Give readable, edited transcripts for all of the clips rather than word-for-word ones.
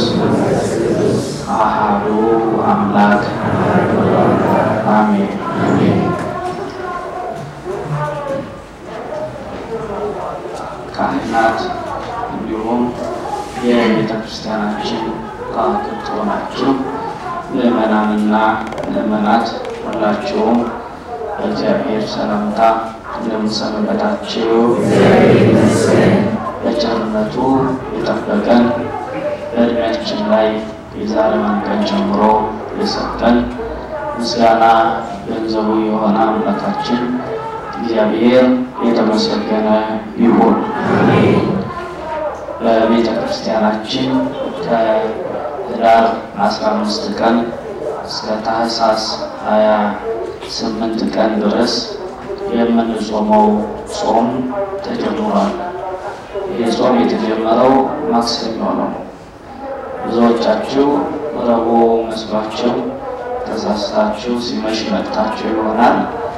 አሐዱ አምላክ አሜን። ካህናት እንዲሁም የቤተ ክርስቲያናችን ከዋክብት ሆናችሁ ምእመናንና ምእመናት ሁላችሁም በእግዚአብሔር ሰላምታ እንደምንሰነበታችሁ በቸርነቱ የጠበቀን በዕድሜያችን ላይ የዛሬዋን ቀን ጀምሮ የሰጠን ምስጋና ገንዘቡ የሆነ አምላካችን እግዚአብሔር የተመሰገነ ይሁን። በቤተ ክርስቲያናችን ከህዳር 15 ቀን እስከ ታኅሳስ 28 ቀን ድረስ የምንጾመው ጾም ተጀምሯል። ይህ ጾም የተጀመረው ማክሰኞ ነው። ብዙዎቻችሁ ረቡዕ መስሏችሁ ተሳስታችሁ ሲመሽ መጥታችሁ ይሆናል።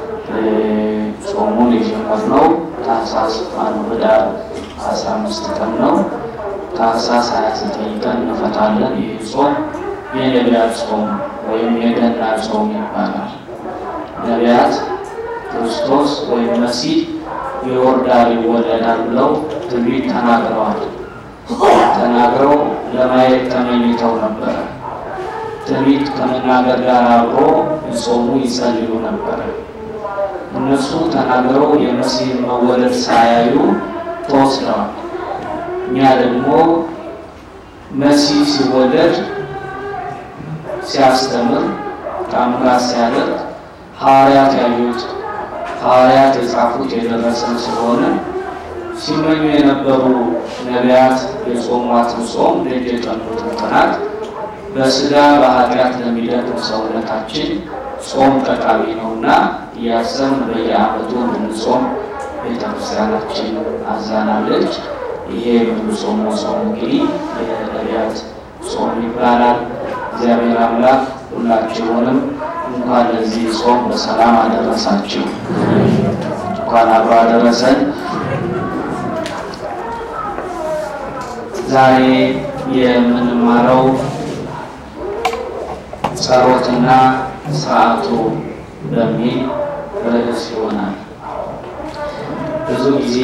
ጾሙን የጀመርነው ታኅሳስ ህዳር 15 ቀን ነው። ታኅሳስ 29 ቀን እንፈታለን። ይህ ጾም የነቢያት ጾም ወይም የገና ጾም ይባላል። ነቢያት ክርስቶስ ወይም መሲህ ይወርዳል ይወለዳል ብለው ትንቢት ተናግረው ለማየት ተመኝተው ነበረ። ትንቢት ከመናገር ጋር አብሮ ይጾሙ ይጸልዩ ነበረ። እነሱ ተናግረው የመሲህን መወለድ ሳያዩ ተወስደዋል። እኛ ደግሞ መሲህ ሲወለድ ሲያስተምር ተአምራት ሲያደርግ ሐዋርያት ያዩት ሐዋርያት የጻፉት የደረሰን ስለሆነ ሲመኙ የነበሩ ነቢያት የጾሟትን ጾም ደጅ የጠኑትን ቀናት በስጋ በኃጢአት ለሚደክም ሰውነታችን ጾም ጠቃሚ ነውና እያሰብን በየዓመቱ እንድንጾም ቤተክርስቲያናችን አዛናለች። ይሄ የምንጾመው ጾም እንግዲህ የነቢያት ጾም ይባላል። እግዚአብሔር አምላክ ሁላችሁንም እንኳን ለዚህ ጾም በሰላም አደረሳችሁ። እንኳን አብሮ አደረሰን። ዛሬ የምንማረው ጸሎትና ሥርዓቱ በሚል ርዕስ ይሆናል። ብዙ ጊዜ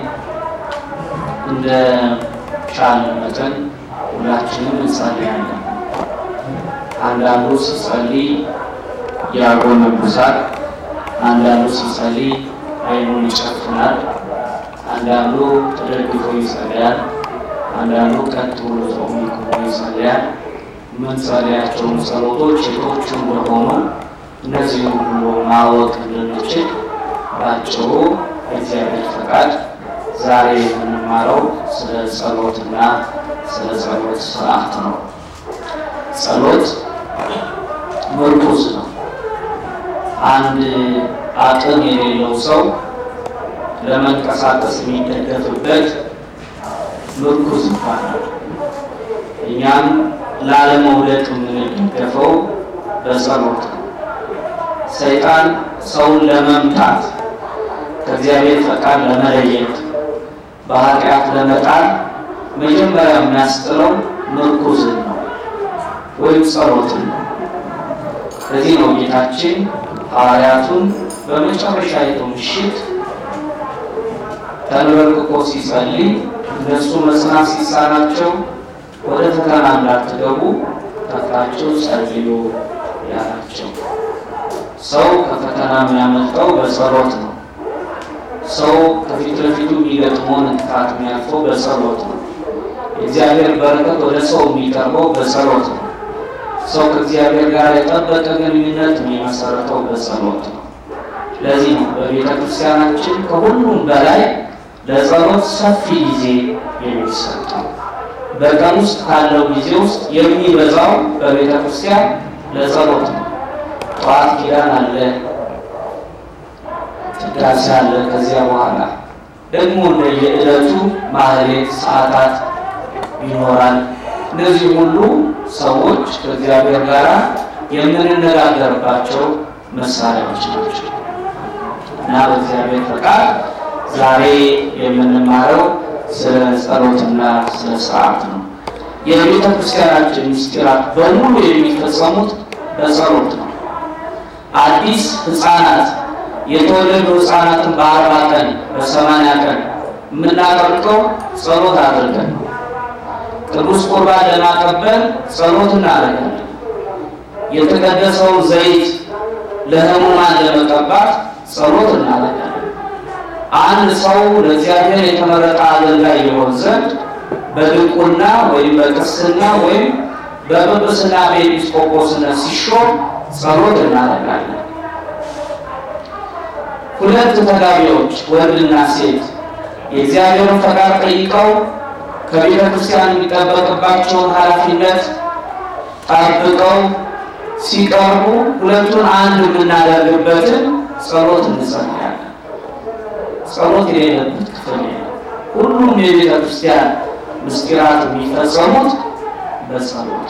እንደ ቻልን መጠን ሁላችንም እንጸልያለን። አንዳንዱ ሲጸልይ ያጎነበሳል፣ አንዳንዱ ሲጸልይ ዓይኑን ይጨፍናል፣ አንዳንዱ ተደግፎ ይጸልያል፣ አንዳንዱ ቀጥ ብሎ ጾም ይጸልያል። የምንጸልያቸውን ጸሎቶች የቶቹ እንደሆኑ እነዚህ ሁሉ ማወቅ እንድንችል ባጭሩ የእግዚአብሔር ፈቃድ ዛሬ የምንማረው ስለ ጸሎትና ስለ ጸሎት ሥርዓት ነው። ጸሎት ምርኩዝ ነው። አንድ አቅም የሌለው ሰው ለመንቀሳቀስ የሚደገፍበት ምርኩዝ ይባላል። እኛም ላለመውደቅ የምንደገፈው በጸሎት ነው። ሰይጣን ሰውን ለመምታት ከእግዚአብሔር ፈቃድ ለመለየት በኃጢአት ለመጣል መጀመሪያ የሚያስጥለው ምርኩዝን ነው ወይም ጸሎትን ነው። ለዚህ ነው ጌታችን ሐዋርያቱን በመጨረሻይቱ ምሽት ተንበርክኮ ሲጸልይ እነሱ መጽናት ሲሳናቸው ወደ ፈተና እንዳትገቡ ተግታችሁ ጸልዩ ያላቸው። ሰው ከፈተና የሚያመልጠው በጸሎት ነው። ሰው ከፊት ለፊቱ የሚገጥመውን እንቅፋት የሚያልፈው በጸሎት ነው። የእግዚአብሔር በረከት ወደ ሰው የሚቀርበው በጸሎት ነው። ሰው ከእግዚአብሔር ጋር የጠበቀ ግንኙነት የሚመሰረተው በጸሎት ነው። ለዚህ ነው በቤተ ክርስቲያናችን ከሁሉም በላይ ለጸሎት ሰፊ ጊዜ የሚሰጠው። በቀን ውስጥ ካለው ጊዜ ውስጥ የሚበዛው በቤተ ክርስቲያን ለጸሎት ነው። ጠዋት ኪዳን አለ፣ ቅዳሴ አለ። ከዚያ በኋላ ደግሞ እንደየዕለቱ ማህሌት ሰዓታት ይኖራል። እነዚህ ሁሉ ሰዎች ከእግዚአብሔር ጋር የምንነጋገርባቸው መሳሪያዎች ናቸው እና በእግዚአብሔር ፈቃድ ዛሬ የምንማረው ስለ ጸሎትና ስለ ሥርዓት ነው። የቤተ ክርስቲያናችን ምስጢራት በሙሉ የሚፈጸሙት በጸሎት ነው። አዲስ ሕፃናት የተወለዱ ሕፃናትን በ40 ቀን በ80 ቀን የምናቀርቀው ጸሎት አድርገን ነው። ቅዱስ ቁርባን ለማቀበል ጸሎት እናደርጋለን። የተቀደሰውን ዘይት ለሕሙማን ለመቀባት ጸሎት እናደርጋለን። አንድ ሰው ለእግዚአብሔር የተመረጠ አገልጋይ ይሆን ዘንድ በድቁና ወይም በቅስና ወይም በጵጵስና በኤጲስቆጶስነት ሲሾም ጸሎት እናደርጋለን። ሁለት ተጋቢዎች ወንድና ሴት የእግዚአብሔርን ፈቃድ ጠይቀው ከቤተ ክርስቲያን የሚጠበቅባቸውን ኃላፊነት ጠብቀው ሲቀርቡ ሁለቱን አንድ የምናደርግበትን ጸሎት እንጸልያለን። ጸሎት የሌለበት ክፍል የለም። ሁሉም የቤተ ክርስቲያን ምስጢራት የሚፈጸሙት በጸሎት።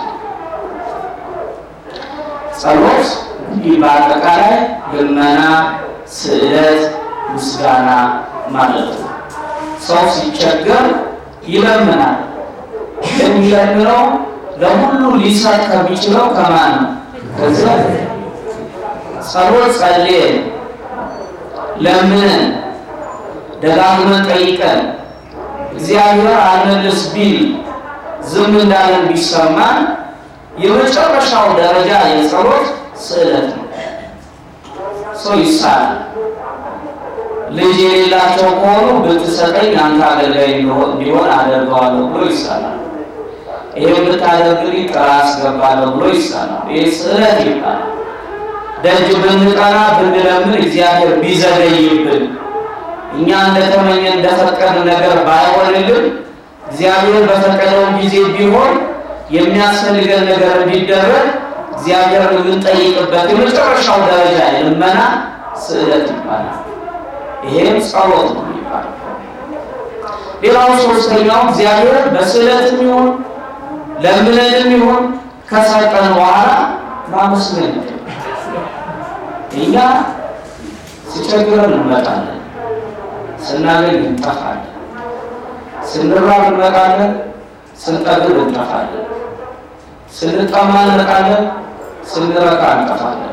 ጸሎት በአጠቃላይ ልመና፣ ስዕለት፣ ምስጋና ማለት ነው። ሰው ሲቸገር ይለምናል። የሚለምነው ለሁሉ ሊሰጥ ከሚችለው ከማን ነው? ከዚያ ጸሎት ጸልየን ለምነን ደጋግመን ጠይቀን እግዚአብሔር አልመልስ ቢል ዝም እንዳለን ቢሰማን የመጨረሻው ደረጃ የጸሎት ስዕለት ነው። ሰው ይሳላል። ልጅ የሌላቸው ከሆኑ ብትሰጠኝ አንተ አገልጋይ እንዲሆን አደርገዋለሁ ብሎ ይሳላል። ይሄ ብታደርግልኝ ጥራ አስገባለሁ ብሎ ይሳላል። ይሄ ስዕለት ይባላል። ደጅ ብንጠና ብንለምን እግዚአብሔር ቢዘገይብን እኛ እንደተመኘን እንደፈቀድን ነገር ባይሆንልን እግዚአብሔር በፈቀደው ጊዜ ቢሆን የሚያስፈልገን ነገር እንዲደረግ እግዚአብሔር የምንጠይቅበት የመጨረሻው ደረጃ ልመና ስዕለት ይባላል። ይሄም ጸሎት ነው የሚባለው። ሌላው ሶስተኛው እግዚአብሔር በስዕለትም ይሁን ለምነንም ይሁን ከሰጠን በኋላ ማመስገን ነው። እኛ ሲቸግረን እንመጣለን፣ ስናገኝ እንጠፋለን፣ ስንራብ እንመጣለን፣ ስንጠግብ እንጠፋለን፣ ስንጠማ እንመጣለን፣ ስንረካ እንጠፋለን፣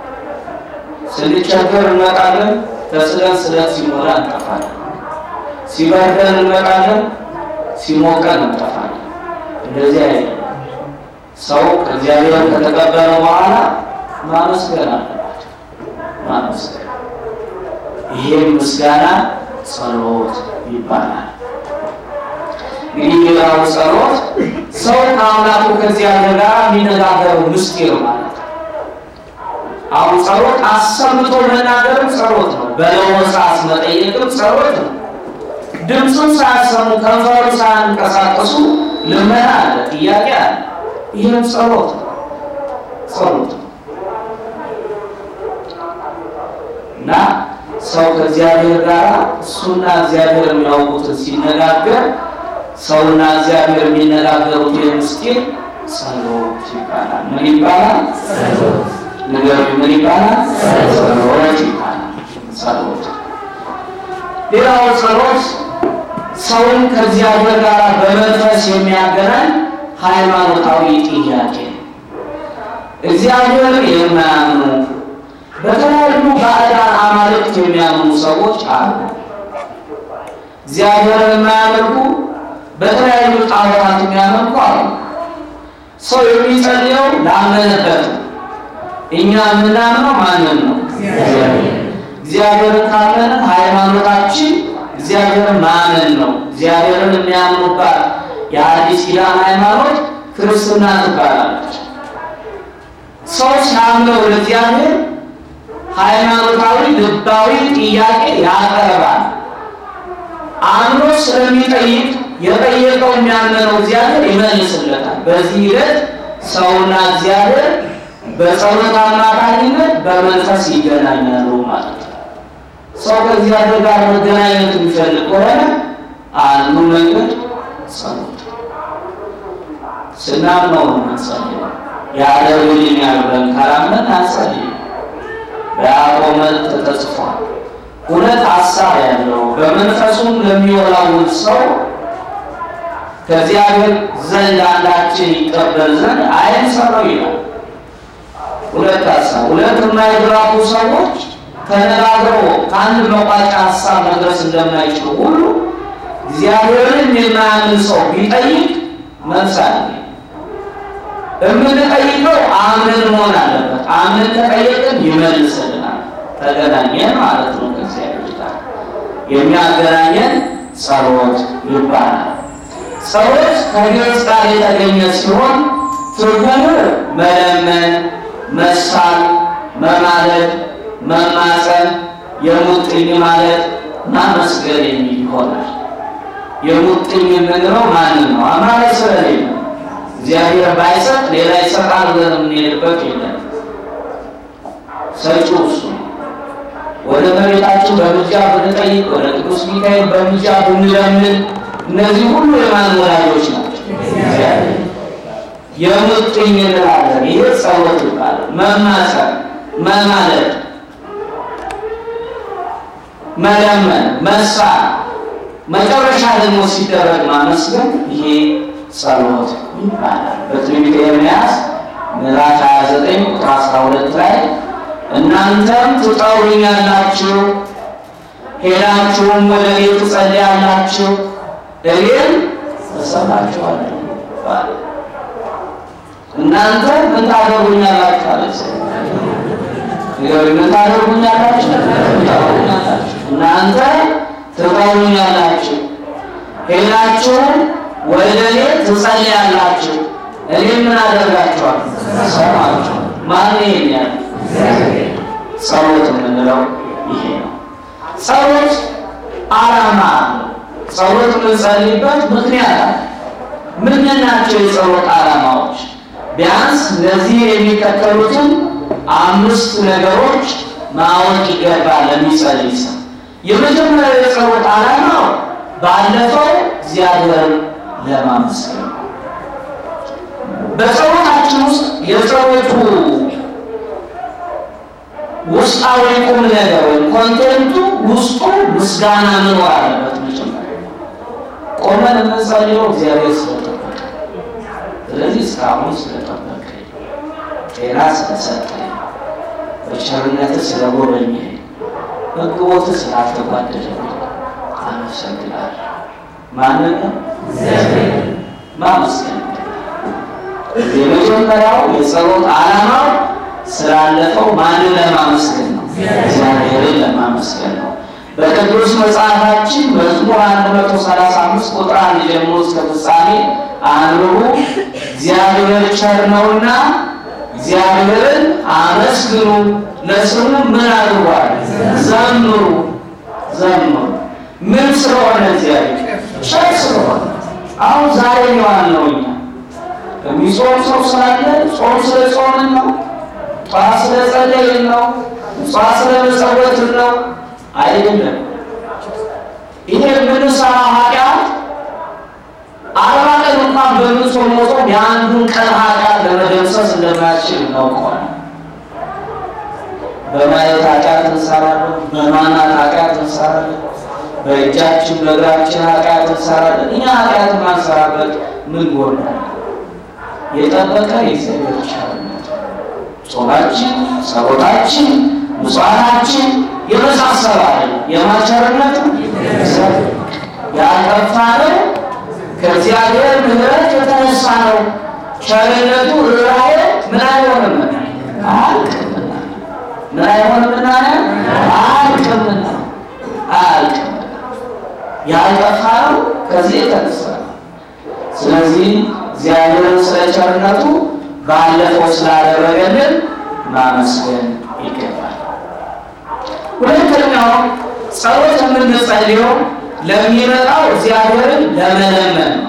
ስንቸገር እንመጣለን፣ ተስለን ስለት ሲሞላ እንጠፋለን፣ ሲበርደን እንመጣለን፣ ሲሞቀን እንጠፋለን። እንደዚህ አይደለም። ሰው ከእግዚአብሔር ከተቀበለ በኋላ ማመስገን አለባቸው። ማመስገን ይሄም ምስጋና ጸሎት ይባላል። እንግዲህ ሌላው ጸሎት ሰው ከአምላኩ ከእግዚአብሔር ጋር የሚነጋገረው ምስጢር ማለት ነው። አሁን ጸሎት አሰምቶ መናገርም ጸሎት ነው። በለሆሳስ መጠየቅም ጸሎት ነው። ድምፁን ሳያሰሙ ከንፈሩ ሳያንቀሳቀሱ ልመና አለ፣ ጥያቄ አለ። ይህም ጸሎት ነው። ጸሎት ነው እና ሰው ከእግዚአብሔር ጋር እሱና እግዚአብሔር የሚያውቁትን ሲነጋገር ሰውና እግዚአብሔር የሚነጋገሩት የምስጢር ጸሎት ይባላል። ምን ይባላል? ጸሎት። ንገሩኝ፣ ምን ይባላል? ጸሎት ይባላል። ጸሎት። ሌላው ጸሎት ሰውን ከእግዚአብሔር ጋር በመንፈስ የሚያገናኝ ሃይማኖታዊ ጥያቄ። እግዚአብሔርን የማያምኑ በተለያዩ ባዕዳን አማልክት የሚያምኑ ሰዎች አሉ። እግዚአብሔርን የማያመልኩ በተለያዩ ጣዖታት የሚያመልኩ አሉ። ሰው የሚጸልየው ላመነበት ነው። እኛ የምናምነው ማንን ነው? እግዚአብሔርን ካመንን ሃይማኖታችን እግዚአብሔርን ማመን ነው። እግዚአብሔርን የሚያምኑባት የአዲስ ኪዳን ሃይማኖት ክርስትና ትባላለች። ሰው ሲያምነው ለእግዚአብሔር ሃይማኖታዊ ልባዊ ጥያቄ ያቀርባል። አምኖ ስለሚጠይቅ የጠየቀው የሚያምነው እግዚአብሔር ይመልስለታል። በዚህ ሂደት ሰውና እግዚአብሔር በጸሎት አማካኝነት በመንፈስ ይገናኛሉ ማለት ነው። ሰው ከእግዚአብሔር ጋር መገናኘት የሚፈልግ ከሆነ አንዱ መንገድ ጸሎት። ስናምነው ነው የምንጸልየው። ያደርግልኛል ብለን ካላመን አንጸልይም። በያዕቆብ መልእክት ተጽፏል። እውነት ሀሳብ ያለው በመንፈሱም ለሚወላውል ሰው ከእግዚአብሔር ዘንድ አንዳችን ይቀበል ዘንድ አይምሰለው ይላል። ሁለት ሀሳብ፣ ሁለት የማይግባቡ ሰዎች ተነጋግረው ከአንድ መቋጫ ሀሳብ መድረስ እንደማይችሉ ሁሉ እግዚአብሔርን የማያምን ሰው ቢጠይቅ መልስ አለ። የምንጠይቀው አምነን መሆን አለበት። አምነን ከጠየቅን ይመልስልናል። ተገናኘን ማለት ነው ከእግዚአብሔር ጋር። የሚያገናኘን ጸሎት ይባላል። ጸሎት ከግዕዝ ቃል የተገኘ ሲሆን ትርጉሙ መለመን፣ መሳል፣ መማለድ፣ መማፀን፣ የሙጥኝ ማለት ማመስገን የሚል ይሆናል። የሙጥኝ የምንለው ማንን ነው? አማላይ ስለሌለ እግዚአብሔር ባይሰጥ ሌላ ይሰጣል ብለን የምንሄድበት የለም። ሰጪው እሱ ነው። ወደ መሬታችን በምልጃ ብንጠይቅ፣ ወደ ቅዱስ ሚካኤል በምልጃ ብንለምን እነዚህ ሁሉ የማን ወላጆች ናቸው? የሙጥኝ እንላለን። ይሄ ጸሎት ይባላል። መማፀን፣ መማለድ፣ መለመን፣ መሳል፣ መጨረሻ ደግሞ ሲደረግ ማመስገን ይሄ ጸሎት ይባላል። በትንቢተ ኤርምያስ ምዕራፍ 29 ቁጥር 12 ላይ እናንተም ትጠሩኛላችሁ፣ ሄዳችሁም ወደ እኔ ትጸልያላችሁ፣ እኔም እሰማችኋለሁ። እናንተ ምን ታደርጉኛላችሁ አለ። ምን ታደርጉኛላችሁ? እናንተ ትጠሩኛላችሁ፣ ሄዳችሁም ወደ እኔ ትጸልያላችሁ፣ እኔም ምን አደርጋችኋለሁ? እሰማችኋለሁ። ማን ይሄኛል? ጸሎት የምንለው ይሄ ነው። ጸሎት ዓላማ ነው። ጸሎት የምንጸልይበት ምክንያት አለ። ምንድን ናቸው የጸሎት ዓላማዎች? ቢያንስ እነዚህ የሚከተሉትን 5 ነገሮች ማወቅ ይገባል ለሚጸልይ ሰው። የመጀመሪያው የጸሎት ዓላማው ባለፈው እግዚአብሔርን ለማመስገን። በጸሎታችን ውስጥ የጸሎቱ ውስጣዊ ቁም ነገር ወይም ኮንቴንቱ ውስጡ ምስጋና መኖር አለበት። መጀመሪያ ቆመን የምንጸልየው እግዚአብሔር ስለጠበቀ፣ ስለዚህ እስካሁን ስለጠበቀ፣ ጤና ስለሰጠኝ፣ በቸርነት ስለጎበኘኝ፣ በግቦት ስላልተጓደለብኝ አመሰግናለሁ። ማንን ነው? እግዚአብሔር ማመስገን። የመጀመሪያው የጸሎት ዓላማው ስላለፈው ማንን ለማመስገን ነው? እግዚአብሔርን ለማመስገን ነው። በቅዱስ መጽሐፋችን መዝሙር 135 ቁጥር 1 ጀምሮ እስከ ፍጻሜ አንብቡ። እግዚአብሔር ቸር ነውና እግዚአብሔርን አመስግኑ፣ ለስሙ ምን አድርጓል? ዘምሩ። ዘምሩ ምን ስለሆነ? እግዚአብሔር ቸር ስለሆነ። አሁን ዛሬ ነው እኛ የሚጾም ሰው ስላለ ጾም ስለጾምን ነው፣ ጧት ስለጸለይን ነው፣ ጧት ስለመጸወትን ነው አይደለም። ይሄ የምንሰራው ኃጢአት 40 ቀን እንኳን በምንጾመው ጾም የአንዱን ቀን ኃጢአት ለመደምሰስ እንደማያስችል እናውቀዋለን። በማየት ኃጢአት እንሰራለን፣ በማናት ኃጢአት እንሰራለን፣ በእጃችን በእግራችን ኃጢአት እንሰራለን። እኛ ኃጢአት ማንሰራበት ምን ጎናል? የጠበቀ የእግዚአብሔር ቸርነት፣ ጾማችን፣ ጸሎታችን፣ ምጽዋታችን የመሳሰላል የማቸርነቱ ያልጠፋነው ከእግዚአብሔር ምሕረት የተነሳ ነው። ቸርነቱ ርኅራኄ ምን አይሆንምና አያልቅምና፣ ምን አይሆንምና አያልቅምና፣ አያልቅምና ያልጠፋነው ከዚህ የተነሳ ነው። ስለዚህ እግዚአብሔርን ስለ ቸርነቱ ባለፈው ስላደረገልን ማመስገን ይገባል። ሁለተኛው ጸሎት የምንጸልየው ለሚመጣው እግዚአብሔርን ለመለመን ነው።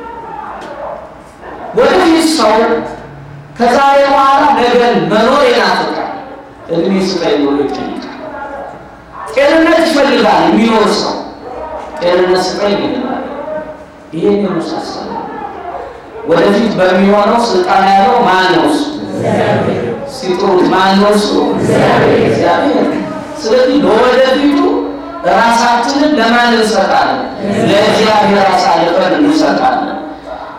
ወደፊት ሰው ከዛሬ በኋላ ነገን መኖር ይናፍቃል። እድሜ ስጠኝ ብሎ ይጠይቃል። ጤንነት ይፈልጋል የሚኖር ሰው ጤንነት ስጠኝ ይላል። ይሄን የመሳሰለ ወደፊት በሚሆነው ስልጣን ያለው ማን ነው? ሲጥሩት ማን ነው? እግዚአብሔር። ስለዚህ ለወደፊቱ ራሳችንን ለማን እንሰጣለን? ለእግዚአብሔር አሳልፈን እንሰጣለን።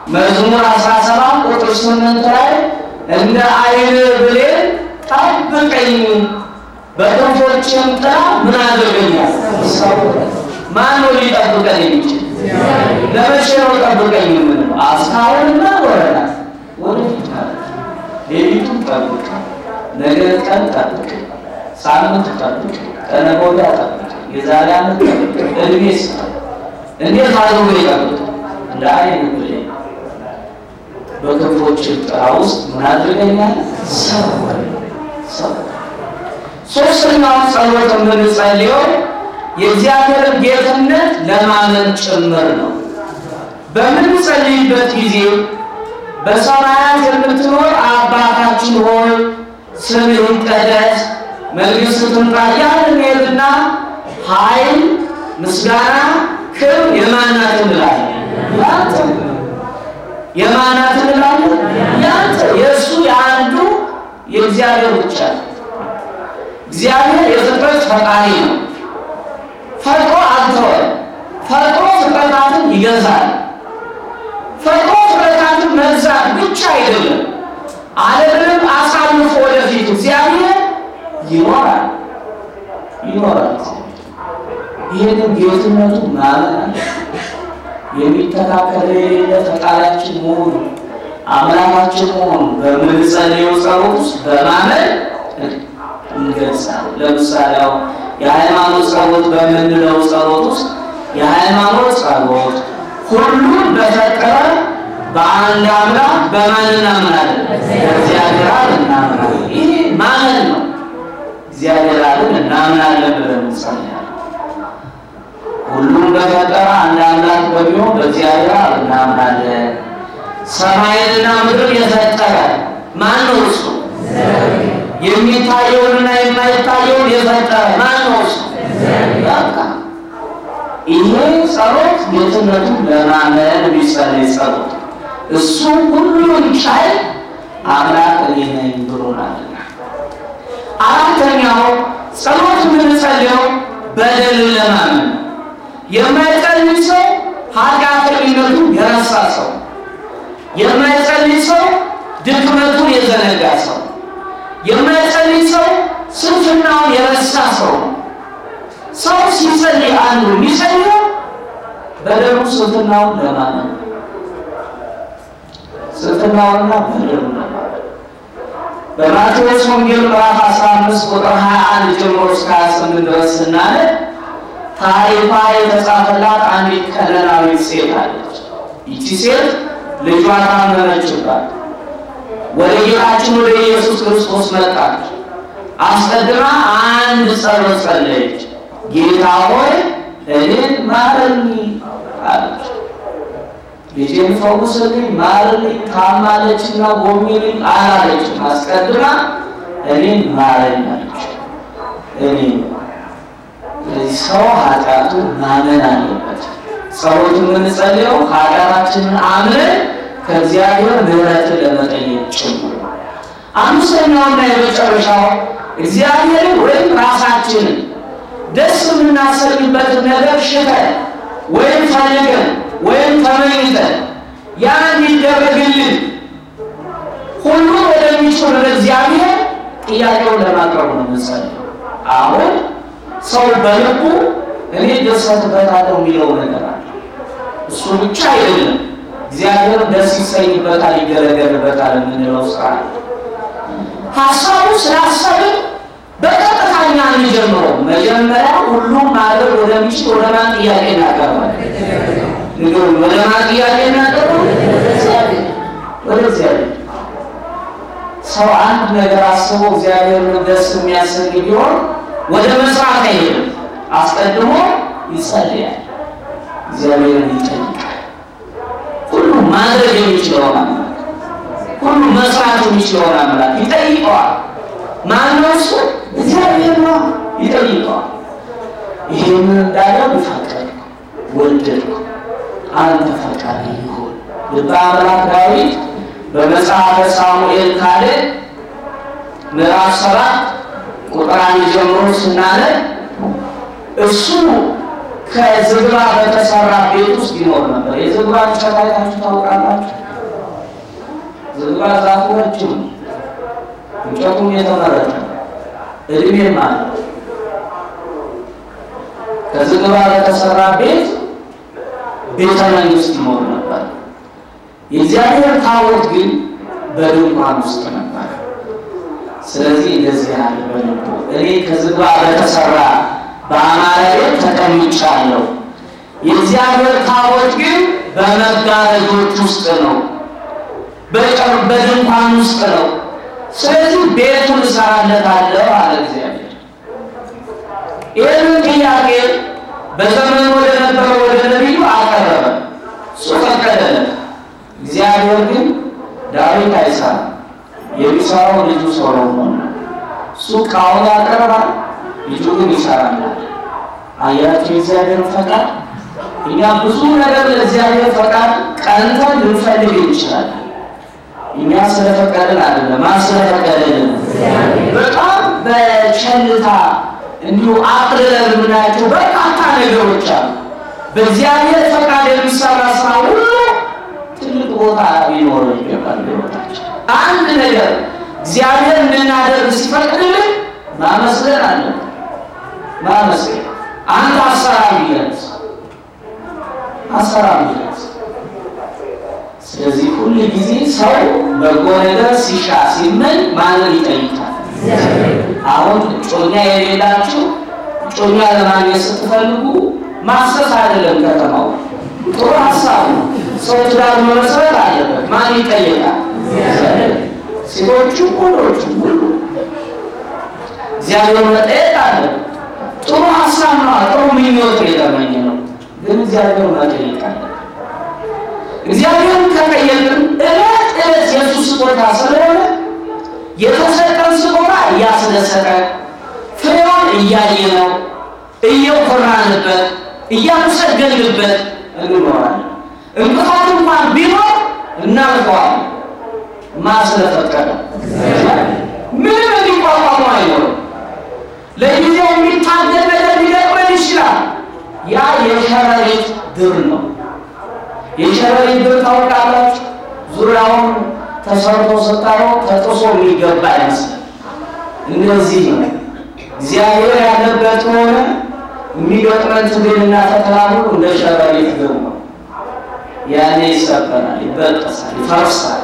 መዝሙር 17 ቁጥር 8 ላይ እንደ ዓይን ብሌን ጠብቀኝ በክንፎችህም ጥላ ምን አድርገኛል? ማን ነው ሊጠብቀን የሚችል? ለመቼ ነው ጠብቀኝ የምንለው? እስካሁንና ወረናት ወደፊት ማለት ሌሊቱን ጠብቅ፣ ነገ ቀን ጠብቅ፣ ሳምንት ጠብቅ፣ ከነገ ወዲያ ጠብቅ፣ የዛሬ ዓመት ጠብቅ፣ እድሜ ስጥ። እንዴት አድርጎ ይጠብቅ? እንደ ዓይን ብሌን በክንፎችህ ጥላ ውስጥ ምን አድርገኛል? ሶስተኛው ጸሎት የምንጸልየው የእግዚአብሔር ጌትነት ለማመን ጭምር ነው። በምንጸልይበት ጊዜ በሰማያት የምትኖር አባታችን ሆይ ስምህ ይቀደስ፣ መንግሥትህ ትምጣ እያልን ኃይል፣ ምስጋና፣ ክብር የማናት እንላለን? ያንተ። የማናት እንላለን? ያንተ። የእሱ የአንዱ የእግዚአብሔር ብቻ ነው። እግዚአብሔር የፍጥረት ፈጣሪ ነው። ፈጥሮ አልተወም። ፈጥሮ ፍጥረታትን ይገዛል። ፈጥሮ ፍጥረታትን መግዛት ብቻ አይደለም፣ ዓለምንም አሳልፎ ወደፊት እግዚአብሔር ይኖራል። ይህንን ጌትነቱ ማመን አለ። የሚተካከል የሌለ ፈጣሪያችን መሆኑ አምላካችን መሆኑ በምንጸልየው ጸሎት ውስጥ በማመን እንገልጻለን። ለምሳሌ የሃይማኖት ጸሎት በምንለው ጸሎት ውስጥ የሃይማኖት ጸሎት ሁሉን በፈጠረ በአንድ አምላክ በማን እናምናለን? በእግዚአብሔር አብ እናምናለን። ይህ ማመን ነው። እግዚአብሔር አብን እናምናለን ብለን እንጸልያለን። ሁሉን በፈጠረ አንድ አምላክ በሚሆን በእግዚአብሔር አብ እናምናለን። ሰማይንና ምድር የፈጠረ ማን ነው? እሱ። የሚታየውንና የማይታየውን የፈጠረ ማን ነው? እሱ። ይሄ ጸሎት ጌትነቱን ለማመን የሚጸለይ ጸሎት፣ እሱ ሁሉን ቻይ አምላክ እኔ ነኝ ብሎናልና። አራተኛው ጸሎት የምንጸልየው በደልን ለማመን ነው። የማይጸልይ ሰው ኃጢአተኝነቱን የረሳ ሰው፣ የማይጸልይ ሰው ድክመቱን የዘነጋ ሰው፣ የማይጸልይ ሰው ስንፍናውን የረሳ ሰው። ሰው ሲጸልይ አንዱ የሚጸልየው በደሉ ስንፍናውን ለማመን፣ ስንፍናውንና በደሉን ለማመን። በማቴዎስ ወንጌል ምዕራፍ 15 ቁጥር 21 ጀምሮ እስከ 28 ድረስ ስናነብ ታሪኳ የተጻፈላት አንዲት ከነናዊት ሴት አለች። ይቺ ሴት ልጇ ታመመችባት። ወደ ጌታችን ወደ ኢየሱስ ክርስቶስ መጣች። አስቀድማ አንድ ጸሎት ጸለየች። ጌታ ሆይ እኔን ማረኝ አለች። ልጄን ፈውስልኝ፣ ማረኝ፣ ታማለችና ጎብኝልኝ አላለችም። አስቀድማ እኔን ማረኝ አለች። ሰው ኃጢአቱን ማመን አለበት። ጸሎት የምንጸልየው ኃጢአታችንን አምነን ከእግዚአብሔር ምሕረትን ለመጠየቅ ጭምር። አምስተኛውና የመጨረሻው እግዚአብሔርን ወይም ራሳችንን ደስ የምናሰኝበትን ነገር ሽተን ወይም ፈልገን ወይም ተመኝተን ያ እንዲደረግልን ሁሉ ወደሚችል እግዚአብሔር ጥያቄውን ለማቅረብ ነው የምንጸልየው። አሁን ሰው በልቡ እኔ ደሰትበታለሁ የሚለው ነገር አለ። እሱ ብቻ አይደለም፣ እግዚአብሔር ደስ ይሰኝበታል፣ ይገለገልበታል የምንለው ስራ ሀሳቡ ስላሰብን በቀጥታኛ እንጀምረው። መጀመሪያ ሁሉም ማድረግ ወደሚችል ወደ ማን ጥያቄ እናቀርባለን? ወደ ማን ጥያቄ እናቀርባለን? ወደ እግዚአብሔር። ሰው አንድ ነገር አስቦ እግዚአብሔርን ደስ የሚያሰኝ ቢሆን ወደ መስራት አይሄድም። አስቀድሞ ይጸልያል፣ እግዚአብሔርን ይጠይቃል። ሁሉ ማድረግ የሚችለውን አምላክ፣ ሁሉ መስራት የሚችለውን አምላክ ይጠይቀዋል። ማነው እሱ? እግዚአብሔር ነው። ይጠይቀዋል። ይሄንን እንዳለው ፈቀድኩ፣ ወደድኩ፣ አንተ ፈቃድ ይሁን። ልበ አምላክ ዳዊት በመጽሐፈ ሳሙኤል ካልዕ ምዕራፍ 7 ቁጥር 1 ጀምሮ ስናነብ እሱ ከዝግባ በተሰራ ቤት ውስጥ ይኖር ነበር። የዝግባ እንጨት አይታችሁ ታውቃላችሁ? ዝግባ ዛፉ ረጅም ነው፣ እንጨቱም የተመረጠ እድሜም አለ። ከዝግባ በተሰራ ቤት ቤተ መንግስት ይኖር ነበር። የእግዚአብሔር ታቦት ግን በድንኳን ውስጥ ነበር። ስለዚህ እንደዚህ ያለ በልቡ እኔ ከዝግባ በተሰራ በአማረ ቤት ተቀምጫለሁ፣ የእግዚአብሔር ታቦት ግን በመጋረጆች ውስጥ ነው፣ በድንኳን ውስጥ ነው። ስለዚህ ቤቱን እሰራለታለሁ አለ እግዚአብሔር። ይህንን ጥያቄ በዘመኑ ወደ ነበረው ወደ ነቢዩ አቀረበ። እሱ ፈቀደለት። እግዚአብሔር ግን ዳዊት አይሰራም፣ የሚሰራው ልጁ ሰሎሞን ነው። እሱ ቃሉን ያቀርባል፣ ልጁ ግን ይሰራል። አያችሁ የእግዚአብሔር ፈቃድ። እኛ ብዙ ነገር ለእግዚአብሔር ፈቃድ ቀንተን ልንፈልግ እንችላለን። እኛ ስለፈቀድን አይደለም፣ ማን ስለፈቀደልን። በጣም በቸልታ እንዲሁ አቅልለን የምናያቸው በርካታ ነገሮች አሉ። በእግዚአብሔር ፈቃድ የሚሰራ ስራ ሁሉ ትልቅ ቦታ ሊኖረው ይገባል በሕይወታችን። አንድ ነገር እግዚአብሔር እንድናደርግ ሲፈቅድልን ማመስገን አለብን። ማመስገን አንድ አሰራር ይገለጽ ስለዚህ ሁሉ ጊዜ ሰው በጎ ነገር ሲሻ ሲመኝ ማንን ይጠይቃል? አሁን ጮኛ የሌላችሁ ጮኛ ለማግኘት ስትፈልጉ ማሰስ አይደለም ከተማው ጥሩ ሀሳብ ነው። ሰው ትዳር መመስረት አለበት። ማን ይጠይቃል? ሴቶቹ ወንዶቹ ሁሉ እግዚአብሔር መጠየቅ አለበት። ጥሩ ሀሳብ ነው፣ ጥሩ ምኞት የተመኘ ነው፣ ግን እግዚአብሔር መጠየቅ አለበት። እግዚአብሔርን ከጠየቅን እለት እለት የሱ ስጦታ ስለሆነ የተሰጠን ስጦታ እያስደሰተ ፍሬውን እያየነው እየኮራንበት እያመሰገንበት እንኖራለን። እንቅፋት እንኳን ቢኖር እናልፈዋለን። ማስለፈቀደ ምንም እንዲቋቋሙ አይኖርም። ለጊዜው የሚታገል ነገር ሊገጥመን ይችላል። ያ የሸረሪት ድር ነው። የሸረሪት ድር ታውቃላችሁ? ዙሪያውን ተሰርቶ ስታየው ተጥሶ የሚገባ አይመስልም። እንደዚህ ነው እግዚአብሔር ያለበት ሆነ የሚገጥመን ትግልና ፈተና ሁሉ እንደ ሸረሪት ድር ነው። ያኔ ይሰበራል፣ ይበጠሳል፣ ይፈርሳል።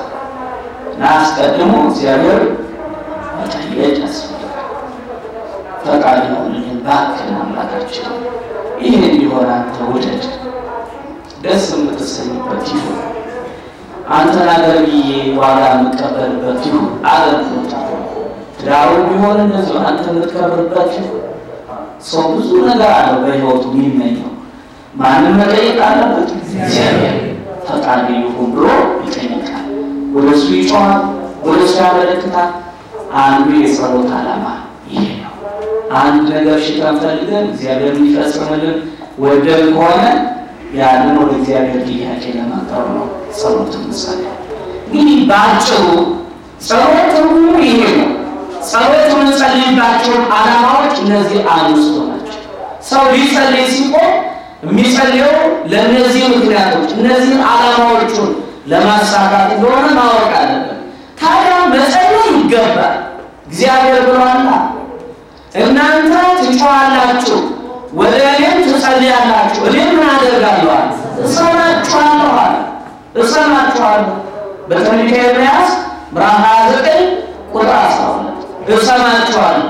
አስቀድሞ እግዚአብሔር መጠየቅ ያስፈልጋል። ፈቃድ ይሁንልን እባክህ አምላካችን፣ ይህ እንዲሆን አንተ ውደድ፣ ደስ የምትሰኝበት ይሁን፣ አንተን አገልግዬ ዋጋ የምቀበልበት ይሁን። አገልግሎት ትዳሩ ቢሆን እንደዚሁ አንተ የምትከብርበት ይሁን። ሰው ብዙ ነገር አለው በሕይወቱ የሚመኘው። ማንም መጠየቅ አለበት? እግዚአብሔር ፈቃድ ይሁን ብሎ ይጠይቃል። ወደሱ ይጮሃል፣ ወደሱ ያመለክታል። አንዱ የጸሎት ዓላማ ይሄ ነው። አንድ ነገር ሽተን ፈልገን እግዚአብሔር የሚፈጽምልን ወደን ከሆነ ያንን ወደ እግዚአብሔር ጥያቄ ለማቅረብ ነው ጸሎት ምሳሌ። እንግዲህ በአጭሩ ጸሎት ትርጉሙ ይሄ ነው። ጸሎት የምንጸልይባቸው ዓላማዎች እነዚህ አምስቱ ናቸው። ሰው ሊጸልይ ሲቆም የሚጸልየው ለእነዚህ ምክንያቶች እነዚህን ዓላማዎቹን ለማሳካት እንደሆነ ማወቅ አለበት። ታዲያ መጸለይ ይገባል። እግዚአብሔር ብሏልና እናንተ ትጮኻላችሁ፣ ወደ እኔም ትጸልያላችሁ፣ እኔ ምን አደርጋለሁ? እሰማችኋለሁ አለ። እሰማችኋለሁ በትንቢተ ኤርምያስ ምዕራፍ 29 ቁጥር 12 እሰማችኋለሁ።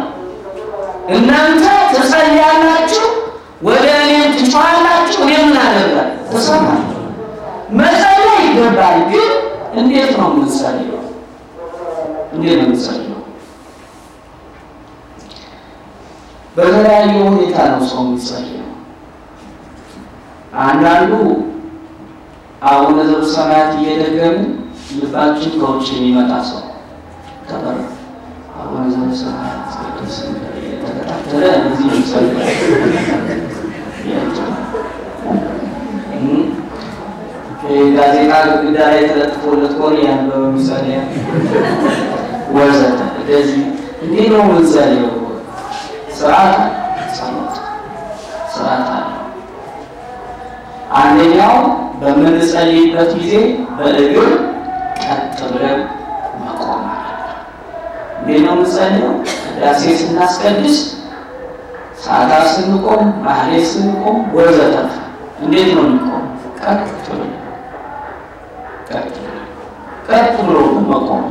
እናንተ ትጸልያላችሁ፣ ወደ እኔም ትጮኻላችሁ፣ እኔ ምን አደርጋለሁ? እሰማለሁ። መጸለይ ይገባል። ግን እንዴት ነው የምንጸልየው? እንዴት ነው የምንጸልየው? በተለያየ ሁኔታ ነው ሰው የሚጸልየው። አንዳንዱ አቡነ ዘበሰማያት እየደገምን ልባችን ከውጭ የሚመጣ ሰው ከበር አቡነ ዘበሰማያት ቅዱስ እየተከታተለ እዚህ ይጸልያል። ጋዜጣ ግድግዳ ላይ ተለጥፎለት ከሆነ ያን በሚጸልያ ወዘተ እንደዚህ እንዲህ ነው የምንጸልየው። ስርዓት አለ። አንደኛው በምንጸልይበት ጊዜ በእግር ቀጥ ብለን መቆም አለብን። እንዴት ነው የምንጸልየው? ቅዳሴ ስናስቀድስ፣ ሰዓታት ስንቆም፣ ማህሌት ስንቆም ወዘተርፈ እንዴት ነው የምንቆም? ቀጥ ብሎ መቆም።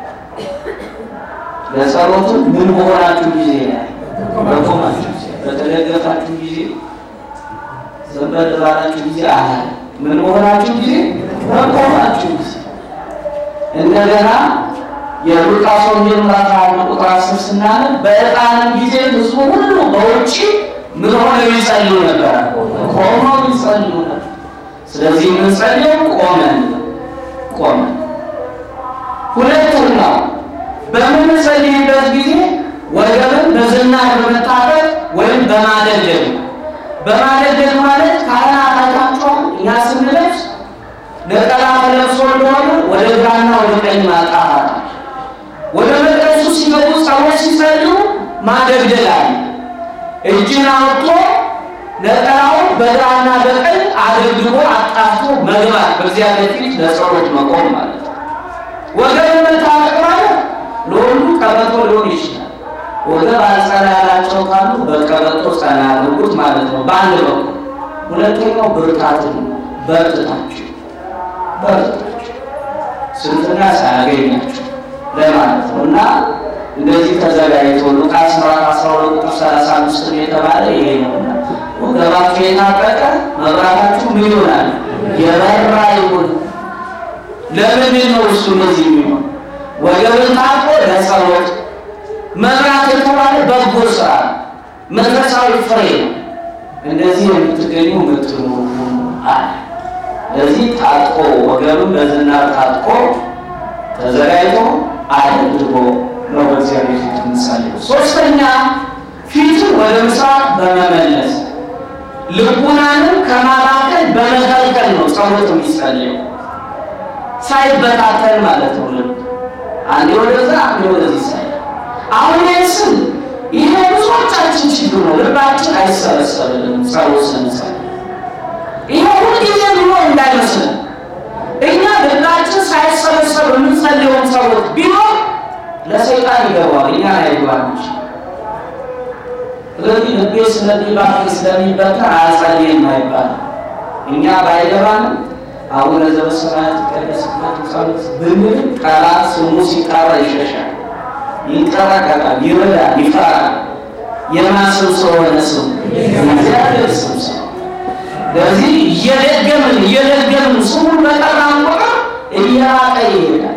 ለጸሎቱ ምን በሆናችሁ ጊዜ ላይ በቆማችሁ ጊዜ፣ በተደገፋችሁ ጊዜ፣ ዘንበል ባላችሁ ጊዜ ምን በሆናችሁ ጊዜ በቆማችሁ ጊዜ። እንደገና የሉቃስ ወንጌል ምዕራፍ 1 ቁጥር 10 ስናነብ በዕጣንም ጊዜ ሕዝቡ ሁሉ በውጪ ምን ሆነው ይጸልዩ ነበር? ቆመው ይጸልዩ ነበር። ስለዚህ የምንጸልየው ቆመን። ሁለተኛው በምንጸልይበት ጊዜ ወገብን በዝናር በመታጠቅ ወይም በማደግደግ። በማደግደግ ማለት ካህናት አይታችኋል። እኛ ስንለብስ ነጠላ ተለብሶ እንደሆነ ወደ ግራና ወደ ቀኝ ማጣፋት፣ ወደ መቅደሱ ሲገቡ ሰዎች ሲጸልዩ ማደግደግ አለ። እጅን አውጥቶ ነጠላውን በግራና በቀኝ አድርጎ አጣፍቶ መግባት፣ በእግዚአብሔር ፊት ለጸሎት መቆም ማለት ነው። ወገብን መታጠቅ ማለት ለሁሉ ቀበቶ ሊሆን ይችላል። ወገብ አልጸና ያላቸው ካሉ በቀበቶ ጸና ያድርጉት ማለት ነው በአንድ በኩል። ሁለተኛው ብርታትን በርትታችሁ ስንፍና ሳያገኛችሁ ለማለት ነው። እና እንደዚህ ተዘጋጅቶ ሉቃስ ምዕራፍ 12 ቁጥር 35 የተባለ ይሄ ነውና ወገባችሁ የታጠቀ መብራታችሁ ምን ይሆናል? የበራ ይሁን። ለምንድን ነው እሱ እንደዚህ የሚሆን? ወገብን ታጥቆ ለጸሎት መብራት የተባለ በጎ ስራ መንፈሳዊ ፍሬ ነው። እንደዚህ የምትገኙ ምትኖሩ አለ። ለዚህ ታጥቆ ወገብን በዝናር ታጥቆ ተዘጋጅቶ አድርጎ ነው በእግዚአብሔር ፊት የምንጸልየው። ሶስተኛ ፊትን ወደ ምስራቅ በመመለስ ልቡናንም ከማባከን በመከልከል ነው ጸሎት የሚጸልየው። ሳይበታተን ማለት ነው። ልብ አንዴ ወደዛ አንዴ ወደዚህ ሳይ አሁን ይስም ይሄ ብዙዎቻችን ችግር ነው። ልባችን አይሰበሰብም ጸሎት ስንጸልይ። ይሄ ሁልጊዜ ብሎ እንዳይመስልን እኛ ልባችን ሳይሰበሰብ የምንጸልየውን ጸሎት ቢኖር ለሰይጣን ይገባል፣ እኛ አይገባም። ስለዚህ ልቤ ስለሚበተን አልጸልይም አይባልም። እኛ ባይገባን አቡነ ዘበሰማያት ይቀደስ ስምከ ጸሎት ብንል ቃላት ስሙ ሲጠራ ይሸሻል፣ ይንቀራቀራል፣ ይረዳል፣ ይፈራል። የማስም ሰው ሆነ ስሙ እግዚአብሔር ስም ሰው። ለዚህ እየደገምን ስሙን በጠራን ቁጥር እየራቀ ይሄዳል።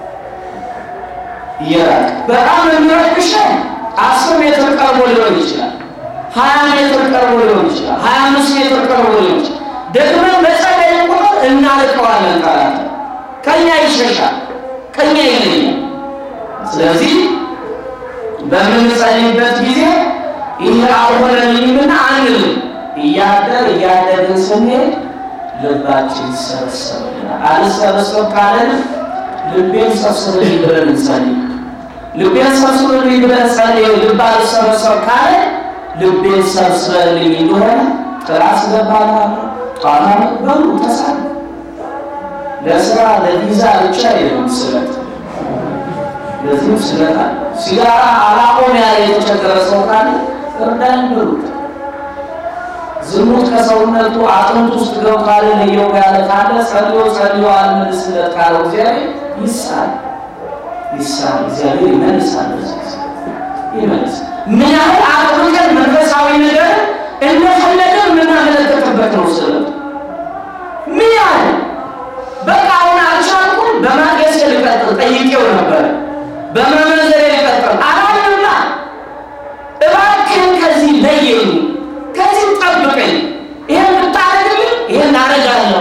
በጣም የሚረብሸን 10 ሜትር ቀርቦ ሊሆን ይችላል፣ 20 ሜትር ቀርቦ ሊሆን ይችላል፣ 25 ሜትር ቀርቦ ሊሆን ይችላል። ደግሞ በጸለይን ቁጥር እናልቀዋለን። ቃላት ከኛ ይሸሻል፣ ከኛ ይለያል። ስለዚህ በምንጸልይበት ጊዜ ይሄ አልሆነልኝምና አንልም። እያደግን ስንሄድ ልባችን ይሰበሰብልናል። አልሰበሰብ ካለን ልቤን ሰብስብልኝ ብለን እንጸልይ። ልቤን ሰብስብልኝ ብለን ጸልይ። ልብ አልሰበሰብ ካለ ልቤን ሰብስብልኝ እንደሆነ ጥራት ገባና ጧና በሉ ተሳለ። ለስራ ለቪዛ ብቻ የለም ስለት። ለዚህ ስለታ ሲጋራ አላቆም ያለ የተቸገረ ሰው ካለ እርዳኝ ብሉት። ዝሙት ከሰውነቱ አጥንት ውስጥ ገብቶ ካለ ለየው ያለ ካለ ጸልዮ አልመልስለት ካለው እግዚአብሔር ይሳል እግዚአብሔር ይመልሳል። ይመልስ ምን ያህል አጥብቀን መንፈሳዊ ነገር እንደፈለገ የምናመለክትበት ነው ስለት። ምን ያህል በቃ አሁን አልቻልኩም በማገስ ልቀጥል ጠይቄው ነበር በመመዘር ልቀጥል አላየውና እባክህን ከዚህ ለየኝ፣ ከዚህ ጠብቀኝ፣ ይሄን ብታረግልኝ ይሄን አረጋለሁ፣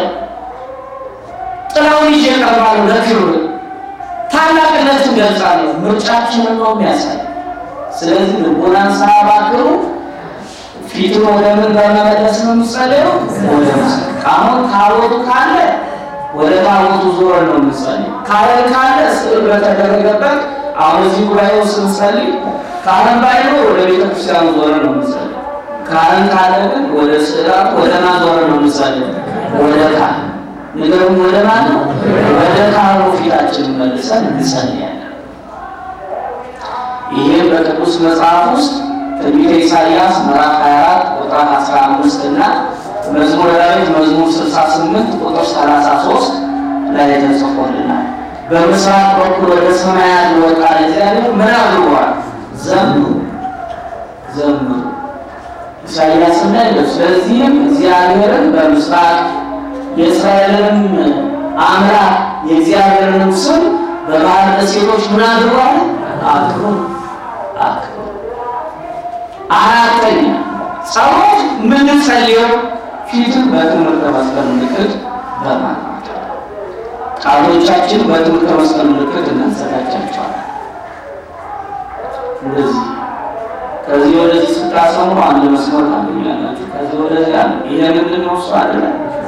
ጥላውን ይዤ እቀርባለሁ፣ ለክብር ታላቅነትን ገልጻለሁ። ምርጫችንን ነው የሚያሳይ። ስለዚህ ልቦናን ሳያባክሩ ፊቱን ወደ ምን በመመለስ ነው የሚጸልየው? ወደ ምስራቅ። አሁን ታቦቱ ካለ ወደ ታቦቱ ዞረን ነው የምንጸልየው። ካህን ካለ ስዕል በተደረገበት አሁን እዚህ ጉባኤው ስንጸልይ ካህን ባይኖር ወደ ቤተክርስቲያኑ ዞረን ነው የምንጸልየው። ካህን ካለ ግን ወደ ስዕላት ወደ ማዞር ነው የምንጸልየው። ወደ ካህን ነገሩም ወደ ማን ነው? ወደ ካህኑ ፊታችን መልሰን እንጸልያለን። ይሄ በቅዱስ መጽሐፍ ውስጥ ትንቢተ ኢሳይያስ ምዕራፍ 24 ቁጥር 15 እና መዝሙረ ዳዊት መዝሙር 68 ቁጥር 33 ላይ ተጽፎልናል። በምስራቅ በኩል ወደ ሰማያት ወጣ እግዚአብሔር ምን አድርጓል? ዘምሩ ዘምሩ። ኢሳይያስ ላይ ስለዚህም እግዚአብሔርን በምስራቅ የእስራኤልን አምላክ የእግዚአብሔርን ስም በባህር ደሴቶች ምን አድርጓል? አክብሩ አክብሩ። አራተኛ ጸሎት ምን ጸልየው ፊትን በትምህርተ መስቀል ምልክት በማማት ቃሎቻችን በትምህርተ መስቀል ምልክት እናዘጋጃቸዋለን። እንደዚህ ከዚህ ወደዚህ ስታሰሙ አንድ መስመር ታገኛላችሁ። ከዚህ ወደዚህ አለ። ይሄ ምንድን ነው? እሱ አይደለ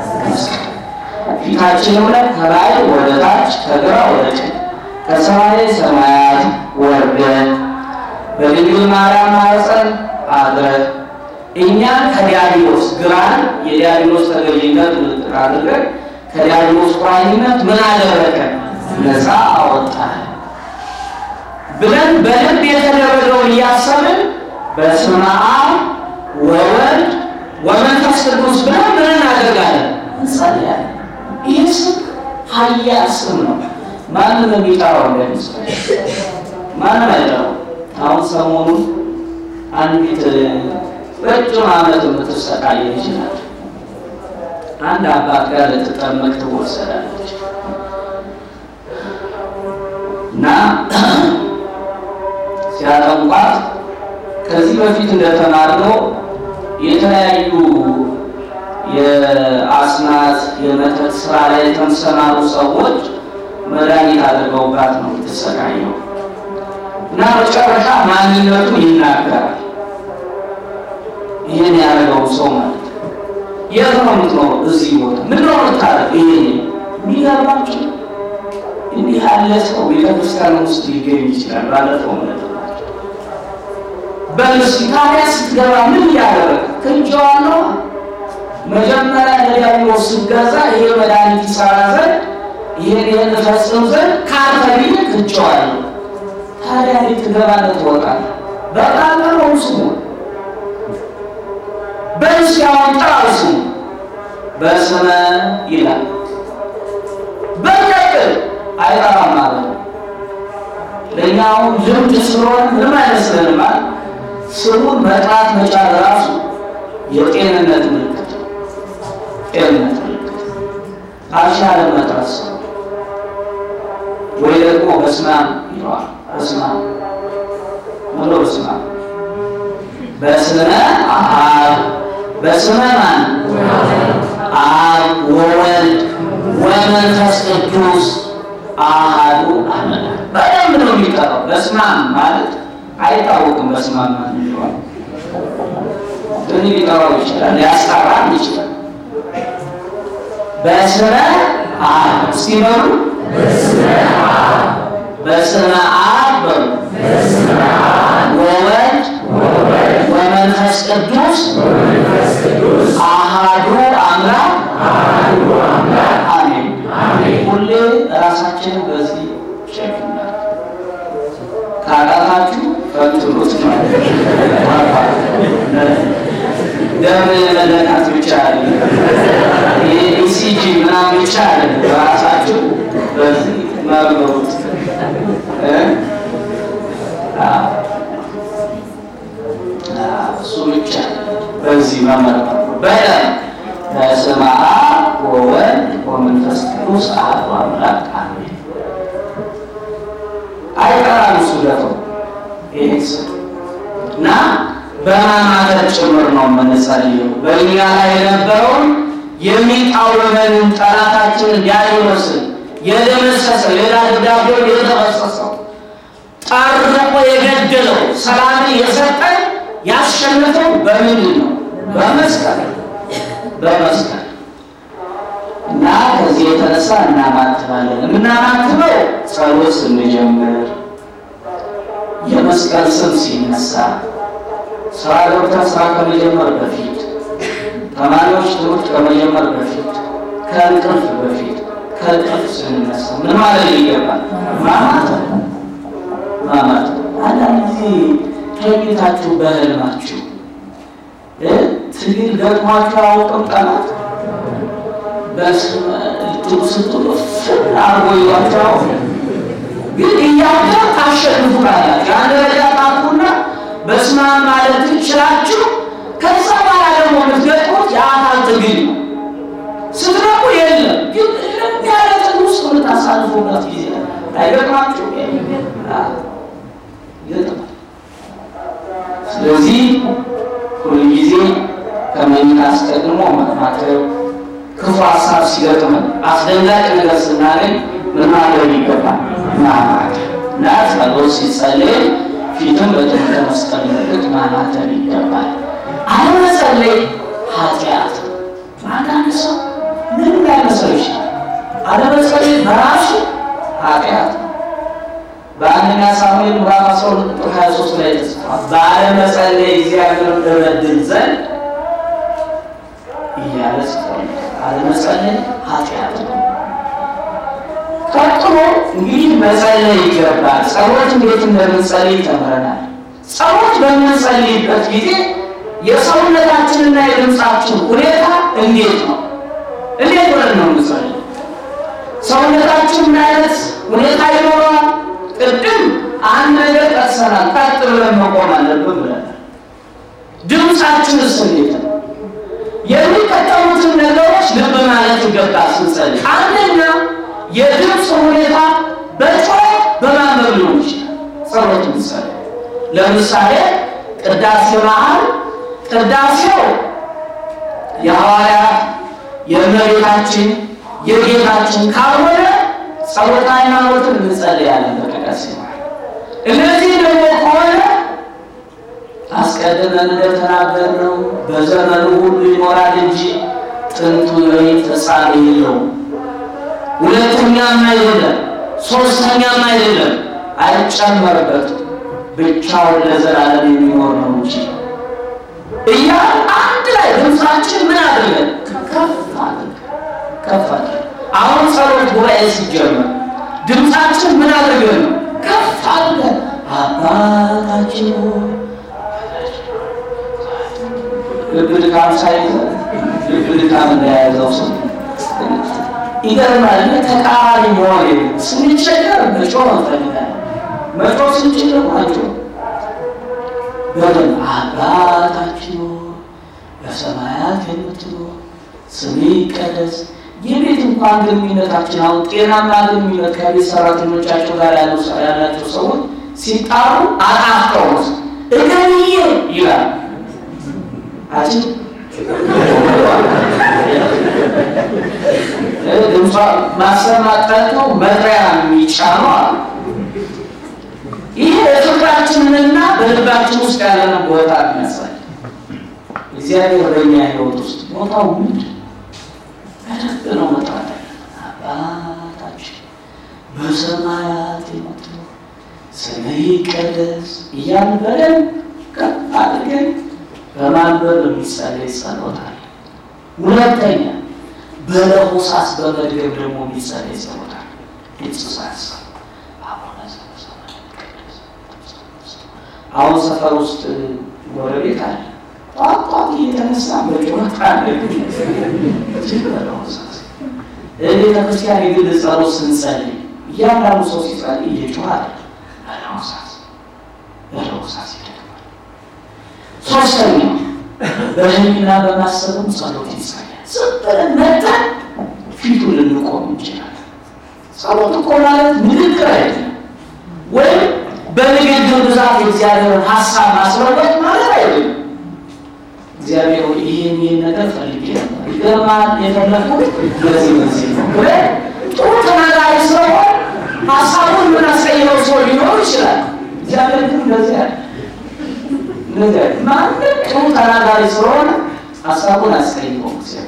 ፊታችንም ላይ ከላይ ወደ ታች ከግራ ወደ ቀኝ ከሰማይ ሰማያት ወርደን በድንግል ማርያም ማኅፀን አድረን እኛን ከዲያብሎስ ግራን የዲያብሎስ ተገዥነት ምልክት አድርገን ከዲያብሎስ ቁራኝነት ምን አደረገን? ነፃ አወጣን ብለን በልብ የተደረገውን እያሰብን በስመ አብ ወወልድ ወመንፈስ ቅዱስ ብለን ምን እናደርጋለን? እንጸልያለን። ይህ ስም ኃያል ስም ነው። ማንም የሚጠራው እንደሚመስለው ማንም አይጠራው። አሁን ሰሞኑን አንዲት ረጅም ዓመት የምትሰቃይ ልጅ ናት። አንድ አባት ጋር ልትጠመቅ ትወሰዳለች እና ሲያጠምቋት ከዚህ በፊት እንደተማርነው የተለያዩ የአስማት የመተት ስራ ላይ የተሰማሩ ሰዎች መድኃኒት አድርገውባት ነው የተሰቃየው እና መጨረሻ ማንነቱን ይናገራል። ይህን ያደረገው ሰው ማለት የት ነው የምትኖረው? እዚህ ቦታ ምን ነው የምታደርግ? ይሄ የሚገርማችሁ እንዲህ ያለ ሰው ቤተክርስቲያን ውስጥ ሊገኝ ይችላል። ባለፈው ምንድናቸው በልሲ ታዲያ ስትገባ ምን ያደረገ ክንጨዋለሁ መጀመሪያ ለዲያብሎስ ስገዛ ይሄ መድኃኒት ይሰራ ዘንድ ይሄን ፈጽም ዘንድ ካርተቢን ክንጨዋለሁ። ታዲያ ልትገባለት ትወጣለህ። በጣም ነው ስሙ በእስያውን ጣውሱ በስመ ይላል። በቀጥል አይጠራም ማለት ነው። ለኛው ልምድ ስለሆነ ምንም አይመስለንም። ስሙን መጥራት መቻል ራሱ የጤንነት ምልክት ነው። ጤንነት ምልክት አሻለ መጥራት ሰው ወይ ደግሞ በስመ አብ ይለዋል። በስመ አብ ምሎ በስመ አብ በስመ አብ በስመ ማን? አብ ወወልድ ወመንፈስ ቅዱስ አሐዱ አምላክ። በደንብ ነው የሚጠራው። በስመ አብ ማለት አይታወቅም። በስመ አብ ማለት ነው። ግን ሊጠራው ይችላል፣ ሊያስጠራም ይችላል። በስመ አብ እስቲ በሉ በስመ አብ በሉ ወወልድ ወመንፈስ ቅዱስ አሐዱ አምላክ አሜን። ሁሌ ራሳችንን በዚህ ሸክና ካላታችሁ ፈትኑት ማለት ደም መለካት ብቻ አይደለም፣ ኢሲጂ ምናምን ብቻ አይደለም። ራሳችሁ በዚህ መርምሩት። እሱ ብቻ በዚህ መመርመር በስመ አብ ወወልድ ወመንፈስ ቅዱስ አሐዱ አምላክ አሜን። አይቀራም እሱ ደግሞ ይሄ እና በማማተር ጭምር ነው የምንጸልየው። በእኛ ላይ የነበረውን የሚቃወመንን ጠላታችንን ዲያብሎስን የደመሰሰው የዕዳ ደብዳቤውን የተበሰሰው ጠርቆ የገደለው ሰላምን የሰጠን ያሸነፈው በምንድን ነው? በመስቀል በመስቀል እና ከዚህ የተነሳ እናማትባለን። የምናማትበው ጸሎት ስንጀምር፣ የመስቀል ስም ሲነሳ፣ ስራ ገብተን ስራ ከመጀመር በፊት፣ ተማሪዎች ትምህርት ከመጀመር በፊት፣ ከእንቅልፍ በፊት፣ ከእንቅልፍ ስንነሳ ምን ማለት ይገባል? ማማት። አንዳንድ ጊዜ ተኝታችሁ በህልማችሁ ትግል ገጥሟችሁ አያውቅም? ጠላት ስትሉ አርጎ ይዟቸው ግን እያለ ታሸንፉታላችሁ። ያን ደረጃ ታቁና በስመ አብ ማለት ትችላችሁ። ከዛ በኋላ ደግሞ የምትገጥሙት የአካል ትግል ነው። ስትነቁ የለም ግን ያለ ትግል ውስጥ የምታሳልፉበት ጊዜ አይገጥማችሁ? ይገጥማል። ስለዚህ ሁልጊዜ ከመኝታ አስቀድሞ ማማተብ፣ ክፉ ሀሳብ ሲገጥመን፣ አስደንጋጭ ነገር ስናገኝ ምን ማድረግ ይገባል? ማማተብ እና ጸሎት ሲጸለይ ፊትም በትምህርተ መስቀል ምልክት ማማተብ ይገባል። አለመጸለይ ኃጢአት። አንዳንድ ሰው ምን ላይመስለው ይችላል። አለመጸለይ በራሱ ኃጢአት። በአንደኛ ሳሙኤል ምዕራፍ 12 ቁጥር 23 ላይ ተጽፏል። ባለመጸለይ እግዚአብሔርን እበድል ዘንድ እያለ ጽፏል። አለመጸለይ ኃጢአት ነው። ቀጥሎ እንግዲህ መጸለይ ይገባል። ጸሎት እንዴት እንደምንጸልይ ተምረናል። ጸሎት በምንጸልይበት ጊዜ የሰውነታችንና የድምፃችን ሁኔታ እንዴት ነው? እንዴት ብለን ነው የምንጸልይ? ሰውነታችን ምን አይነት ሁኔታ ይኖረዋል? ቅድም አንድ ነገር ጠቅሰናል። ቀጥ ብለን መቆም አለብን ብለናል። ድምፃችንስ እንዴት ነው? የሚከተሉትን ነገሮች ልብ ማለት ይገባል ስንጸልይ። አንደኛ የድምፅ ሁኔታ በጩኸት በማንበብ ሊሆን ይችላል። ጸሎት ምሳሌ ለምሳሌ ቅዳሴ መሃል ቅዳሴው የሐዋርያት የእመቤታችን የጌታችን ካልሆነ ጸሎተ ሃይማኖትን እንጸልያለን በቅዳሴ መሃል። እነዚህ ደግሞ ከሆነ አስቀድመን እንደተናገርነው በዘመኑ ሁሉ ይኖራል እንጂ ጥንቱ ወይም ፍጻሜ የለውም። ሁለተኛም አይደለም፣ ሶስተኛም አይደለም፣ አይጨመርበትም። ብቻውን ለዘላለም የሚኖር ነው እንጂ እያል አንድ ላይ ድምፃችን ምን አድርገን ከፍ አድርገን አሁን ጸሎት ጉባኤ ሲጀመር ድምፃችን ምን አድርገን ነው? ከፍ አድርገን አባታችን ሆይ ልብ ድካም ሳይዘን ልብ ድካም እንዳያዘው ሰው ይገርማል። ተቃራኒ መሆን ስንቸገር መጮህ እንፈልጋለን። መጮህ ስንችል ማጮህ በደንብ አባታችን በሰማያት የምትኖር ስምህ ይቀደስ። የቤት እንኳን ግንኙነታችን አሁን ጤናማ ግንኙነት ከቤት ሰራተኞቻቸው ጋር ያላቸው ሰዎች ሲጣሩ አጣፍተው እገሌ ይላል አጭ ድምጿ ማሰማጠት ነው መጥሪያ የሚጫነው አሉ። ይህ በፍቅራችንና በልባችን ውስጥ ያለንን ቦታ የሚያሳይ እግዚአብሔር በእኛ ሕይወት ውስጥ ቦታው ምንድን በደንብ ነው መጥራት አባታችን በሰማያት የምትኖር ስምህ ይቀደስ እያልን በደንብ ከፍ አድርገን በማንበብ የሚጸለይ ጸሎት አለ። ሁለተኛ በለሆሳስ በመድገም ደግሞ የሚጸለይ ጸሎት አለ። ድምፅሳስ አሁን ሰፈር ውስጥ ጎረቤት አለ ጧጧት እየተነሳ በጩኸት አለ። ቤተክርስቲያን የግል ጸሎት ስንጸልይ እያንዳንዱ ሰው ሲጸልይ እየጮኸ አለ በለሆሳስ ይደግማል። ሶስተኛው በህሊና በማሰብም ጸሎት ይጸልያል። ዝም ብለን መጣን ፊቱን ልንቆም እንችላለን። ጸሎት እኮ ማለት ንግግር አይደለም፣ ወይም በንግግር ብዛት የእግዚአብሔርን ሀሳብ ማስረዳት ማለት አይደለም። እግዚአብሔር ይህን ነገር ፈልጌ ነበር ይገርማል የፈለኩት ለዚህ ነው ብለን ጥሩ ተናጋሪ ስለሆነ ሀሳቡን የምናስቀይረው ሰው ሊኖር ይችላል። እግዚአብሔር ግን እንደዚህ ያለ ማንም ጥሩ ተናጋሪ ስለሆነ ሀሳቡን አስቀይረው እግዚአብሔር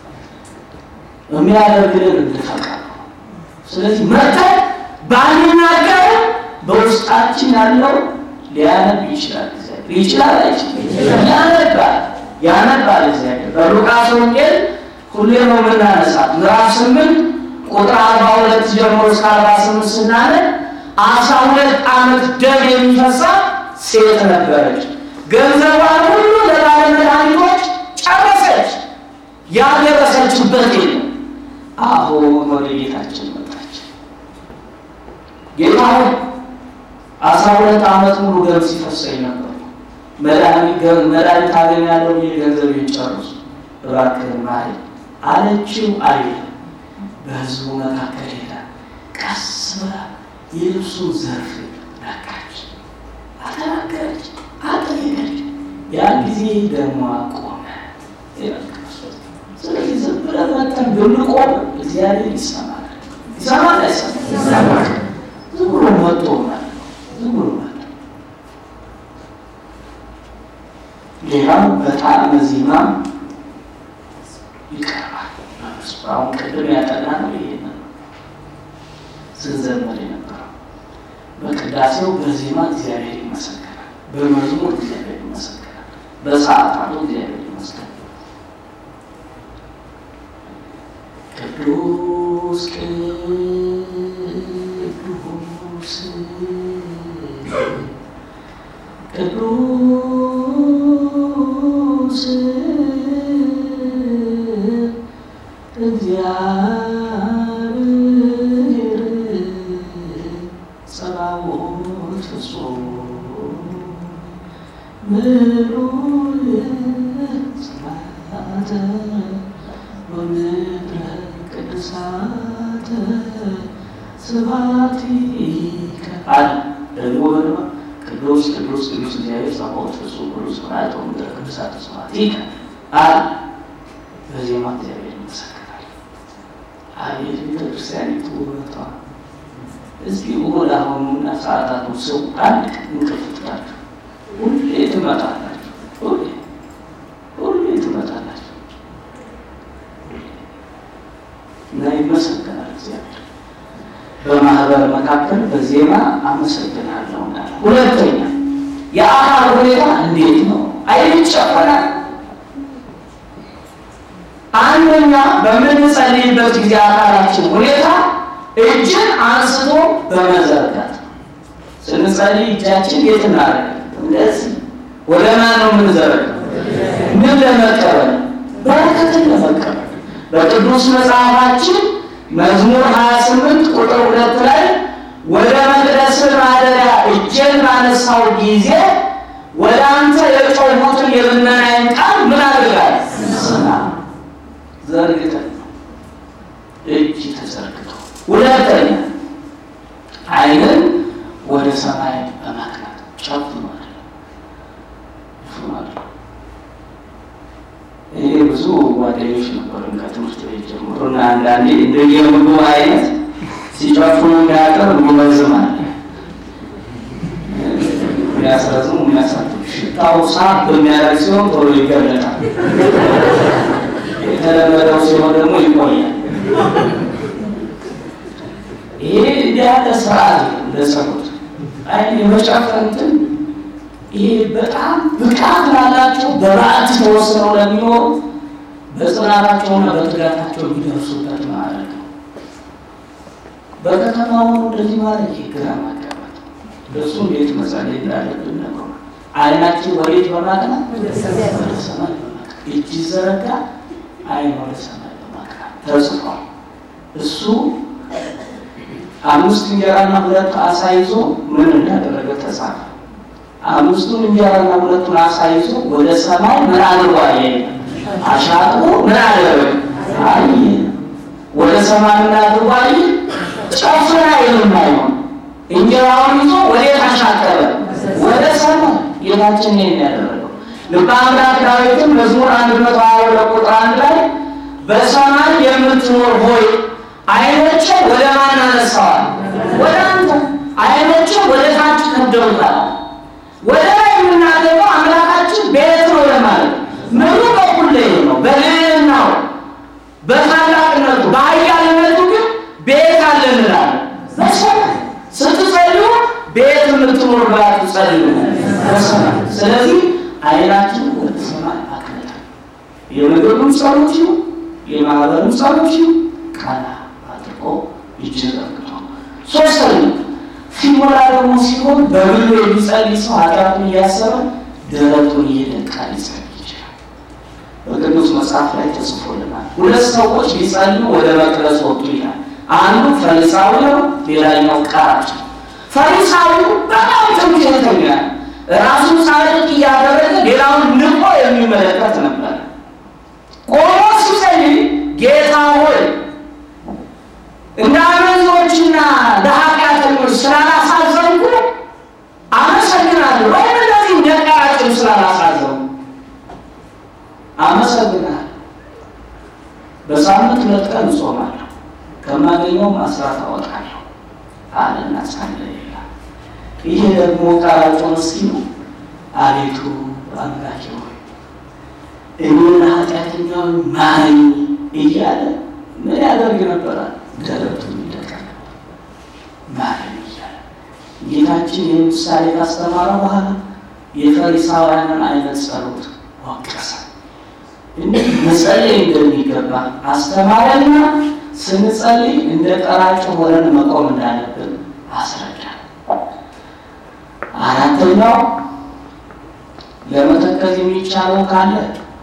የሚያደርግልን እንድፈቃድ ነው። ስለዚህ መጠን ባንናገር በውስጣችን ያለው ሊያነብ ይችላል። እግዚአብሔር ይችላል ያነባል እግዚአብሔር። በሉቃስ ወንጌል ሁሌ ነው የምናነሳት ምዕራፍ 8 ቁጥር 42 ጀምሮ እስከ 48 ስናነብ 12 ዓመት ደም የሚፈሳት ሴት ነበረች። ገንዘቧን ሁሉ ለባለ መድኃኒቶች ጨረሰች። ያልደረሰችበት የለም። አሁን ወደ ጌታችን መጣች። ጌታ ሆይ 12 ዓመት ሙሉ ደም ሲፈሰኝ ነበር፣ መድኃኒት አገኛለሁ ብዬ ገንዘቤን ጨርሱ እባክህን ማረኝ አለችው። አይደለም በሕዝቡ መካከል ሄዳ ቀስ ብላ የልብሱን ዘርፍ ነካች፣ አተናገረች፣ አጠየቀች። ያን ጊዜ ደሟ ቆመ። ስለዚህ ዝም ብለን መተን ብንቆም እግዚአብሔር ይሰማል። ዝም ብሎ መጥቶ ማለት ነው። ዝም ብሎ ማለት ሌላው በጣም ዜማ ይቀርባል። አሁን ቅድም ያጠናነው ይሄን ነው ስንዘምር የነበረው። በቅዳሴው በዜማ እግዚአብሔር ይመሰገናል፣ በመዝሙር እግዚአብሔር ይመሰገናል፣ በሰዓታቱ እግዚአብሔር ይመሰገናል። ቅዱስ ቅዱስ ቅዱስ እግዚአብሔር ጸባኦት ፍጹም ምሉዕ ስብሐተ ወምድረ ቅድሳተ ስብሐቲከ አለ። ደግሞ ቅዱስ ቅዱስ ቅዱስ እግዚአብሔር ጸባኦት ፍጹም ምሉዕ ስብሐተ ወምድረ ቅድሳተ ስብሐቲከ አለ። በዜማ እግዚአብሔር ይመሰገናል። አቤት ቤተክርስቲያኒቱ ውበቷ! እስኪ ወደ አሁኑና ሰዓታቱ ሰው አንድ እንቅልፍ ትላችሁ ሁሌ ትመጣላችሁ፣ ሁሌ ትመጣላችሁ እና ይመሰገናል እግዚአብሔር። በማህበር መካከል በዜማ አመሰግናለሁ። ሁለተኛ የአካል ሁኔታ እንዴት ነው? አይጨፈናል። አንደኛ በምንጸልይበት ጊዜ አካላችን ሁኔታ እጅን አንስቶ በመዘርጋት ስንጸልይ እጃችን የት እናደርጋለን? እንደዚህ ወደ ማን ነው የምንዘረጋው? ምን ለመቀበል? በረከትን ለመቀበል። በቅዱስ መጽሐፋችን መዝሙር 28 ቁጥር 2 ላይ ወደ መቅደስ ማደሪያ እጄን ባነሳው ጊዜ ወደ አንተ የጮሁትን የምናየን ቃል ምን አድርጋል? ስማ። ዘርግተን ነው እጅ ተዘርግቶ። ሁለተኛ ዓይንን ወደ ሰማይ በማቅናት ጨፍኖ ይሄ ብዙ ጓደኞች ነበሩን ከትምህርት ቤት ጀምሮ እና አንዳንዴ እንደየምግቡ አይነት ሲጨፍኑ የሚያቀር ይመዝማል። የሚያስረዝሙ የሚያሳትም ሽታው ሳብ በሚያደርግ ሲሆን ቶሎ ይገለጣል። የተለመደው ሲሆን ደግሞ ይቆያል። ይሄ እንዲያለ ስርዓት ለሰሩት አይን የመጨፈንትን ይሄ በጣም ብቃት ላላቸው በበዓት ተወስነው ለሚኖሩ በጽናታቸውና በትጋታቸው ሊደርሱበት ማለት ነው። በከተማው እንደዚህ ማለት ግራ ማጋባት እሱ እንዴት መጸለይ እንዳለብን ነው። ዓይናችን ወዴት በማቅናት ወደ ሰማይ በማቅናት እጅ ዘረጋ፣ ዓይን ወደ ሰማይ በማቅናት ተጽፏል። እሱ 5 እንጀራና 2 ዓሣ ይዞ ምን እንዳደረገ ተጻፈ። 5 እንጀራና 2 ዓሣ ይዞ ወደ ሰማይ ምን አድርጓል? አሻቅቦ ምን አደረገ? አይ ወደ ሰማይ ምን አድርጓል? ጨፍና የማይሆን እንጀራውን ይዞ ወዴት አሻቀበ? ወደ ሰማይ። ጌታችን ይሄን ያደረገው ልበ አምላክ ዳዊትም መዝሙር 122 ቁጥር 1 ላይ በሰማይ የምትኖር ሆይ ዓይኖቼ ወደ ማን አነሳዋል? ወደ አንተ። ዓይኖቼ ወደ ታች ከደውታል። ወደ ላይ የምናገኘው አምላካችን ቤት ነው ለማለት ምኑ በኩል ላይ ነው። በልዕልናው በታላቅነቱ በኃያልነቱ ግን ቤት አለ እንላለን። በሰማይ ስትጸልዩ ቤት በምትኖርባት ጸልዩ በሰማይ። ስለዚህ አይናችን ወደ ሰማይ አቅንታ የምግብም ጸሎት ይሁን የማህበርም ጸሎት ይሁን ቀና አድርጎ ይጀረግቶ። ሶስተኛ ሲሞላ ደግሞ ሲሆን በብሉ የሚጸልይ ሰው ኃጢአቱን እያሰበ ደረቱን እየደቃ ሊጸልይ ይችላል። በቅዱስ መጽሐፍ ላይ ተጽፎልናል። ሁለት ሰዎች ሊጸልዩ ወደ መቅደስ ወጡ ይላል። አንዱ ፈሪሳዊ ነው፣ ሌላኛው ቀራጭ። ፈሪሳዊው በጣም ትምክህተኛ ራሱን ጻድቅ እያደረገ ሌላውን ንቆ የሚመለከት ነበር። ቆሞ ሲጸልይ ጌታ ሆይ እንደ አመንዞችና እንደ ኃጢአተኞች ስላላሳዘንኩ አመሰግናለሁ፣ ወይም እንደዚህ እንደ ቀራጭም ስላላሳዘንኩ አመሰግናለሁ። በሳምንት 2 ቀን እጾማለሁ፣ ከማገኘውም አስራት አወጣለሁ አለና ጸለየ። ይሄ ደግሞ ቀራጩ ምስኪኑ አቤቱ አምላኬ ሆይ እኔን ኃጢአተኛውን ማረኝ እያለ ምን ያደርግ ነበር? ደረቱን ይደቃ ነበር፣ ማረኝ እያለ። ጌታችን ይህን ምሳሌ ካስተማረ በኋላ የፈሪሳውያንን አይነት ጸሎት ወቀሰ። እንዴት መጸለይ እንደሚገባ አስተማረና ስንጸልይ እንደ ቀራጭ ሆነን መቆም እንዳለብን አስረዳ። አራተኛው ለመተከዝ የሚቻለው ካለ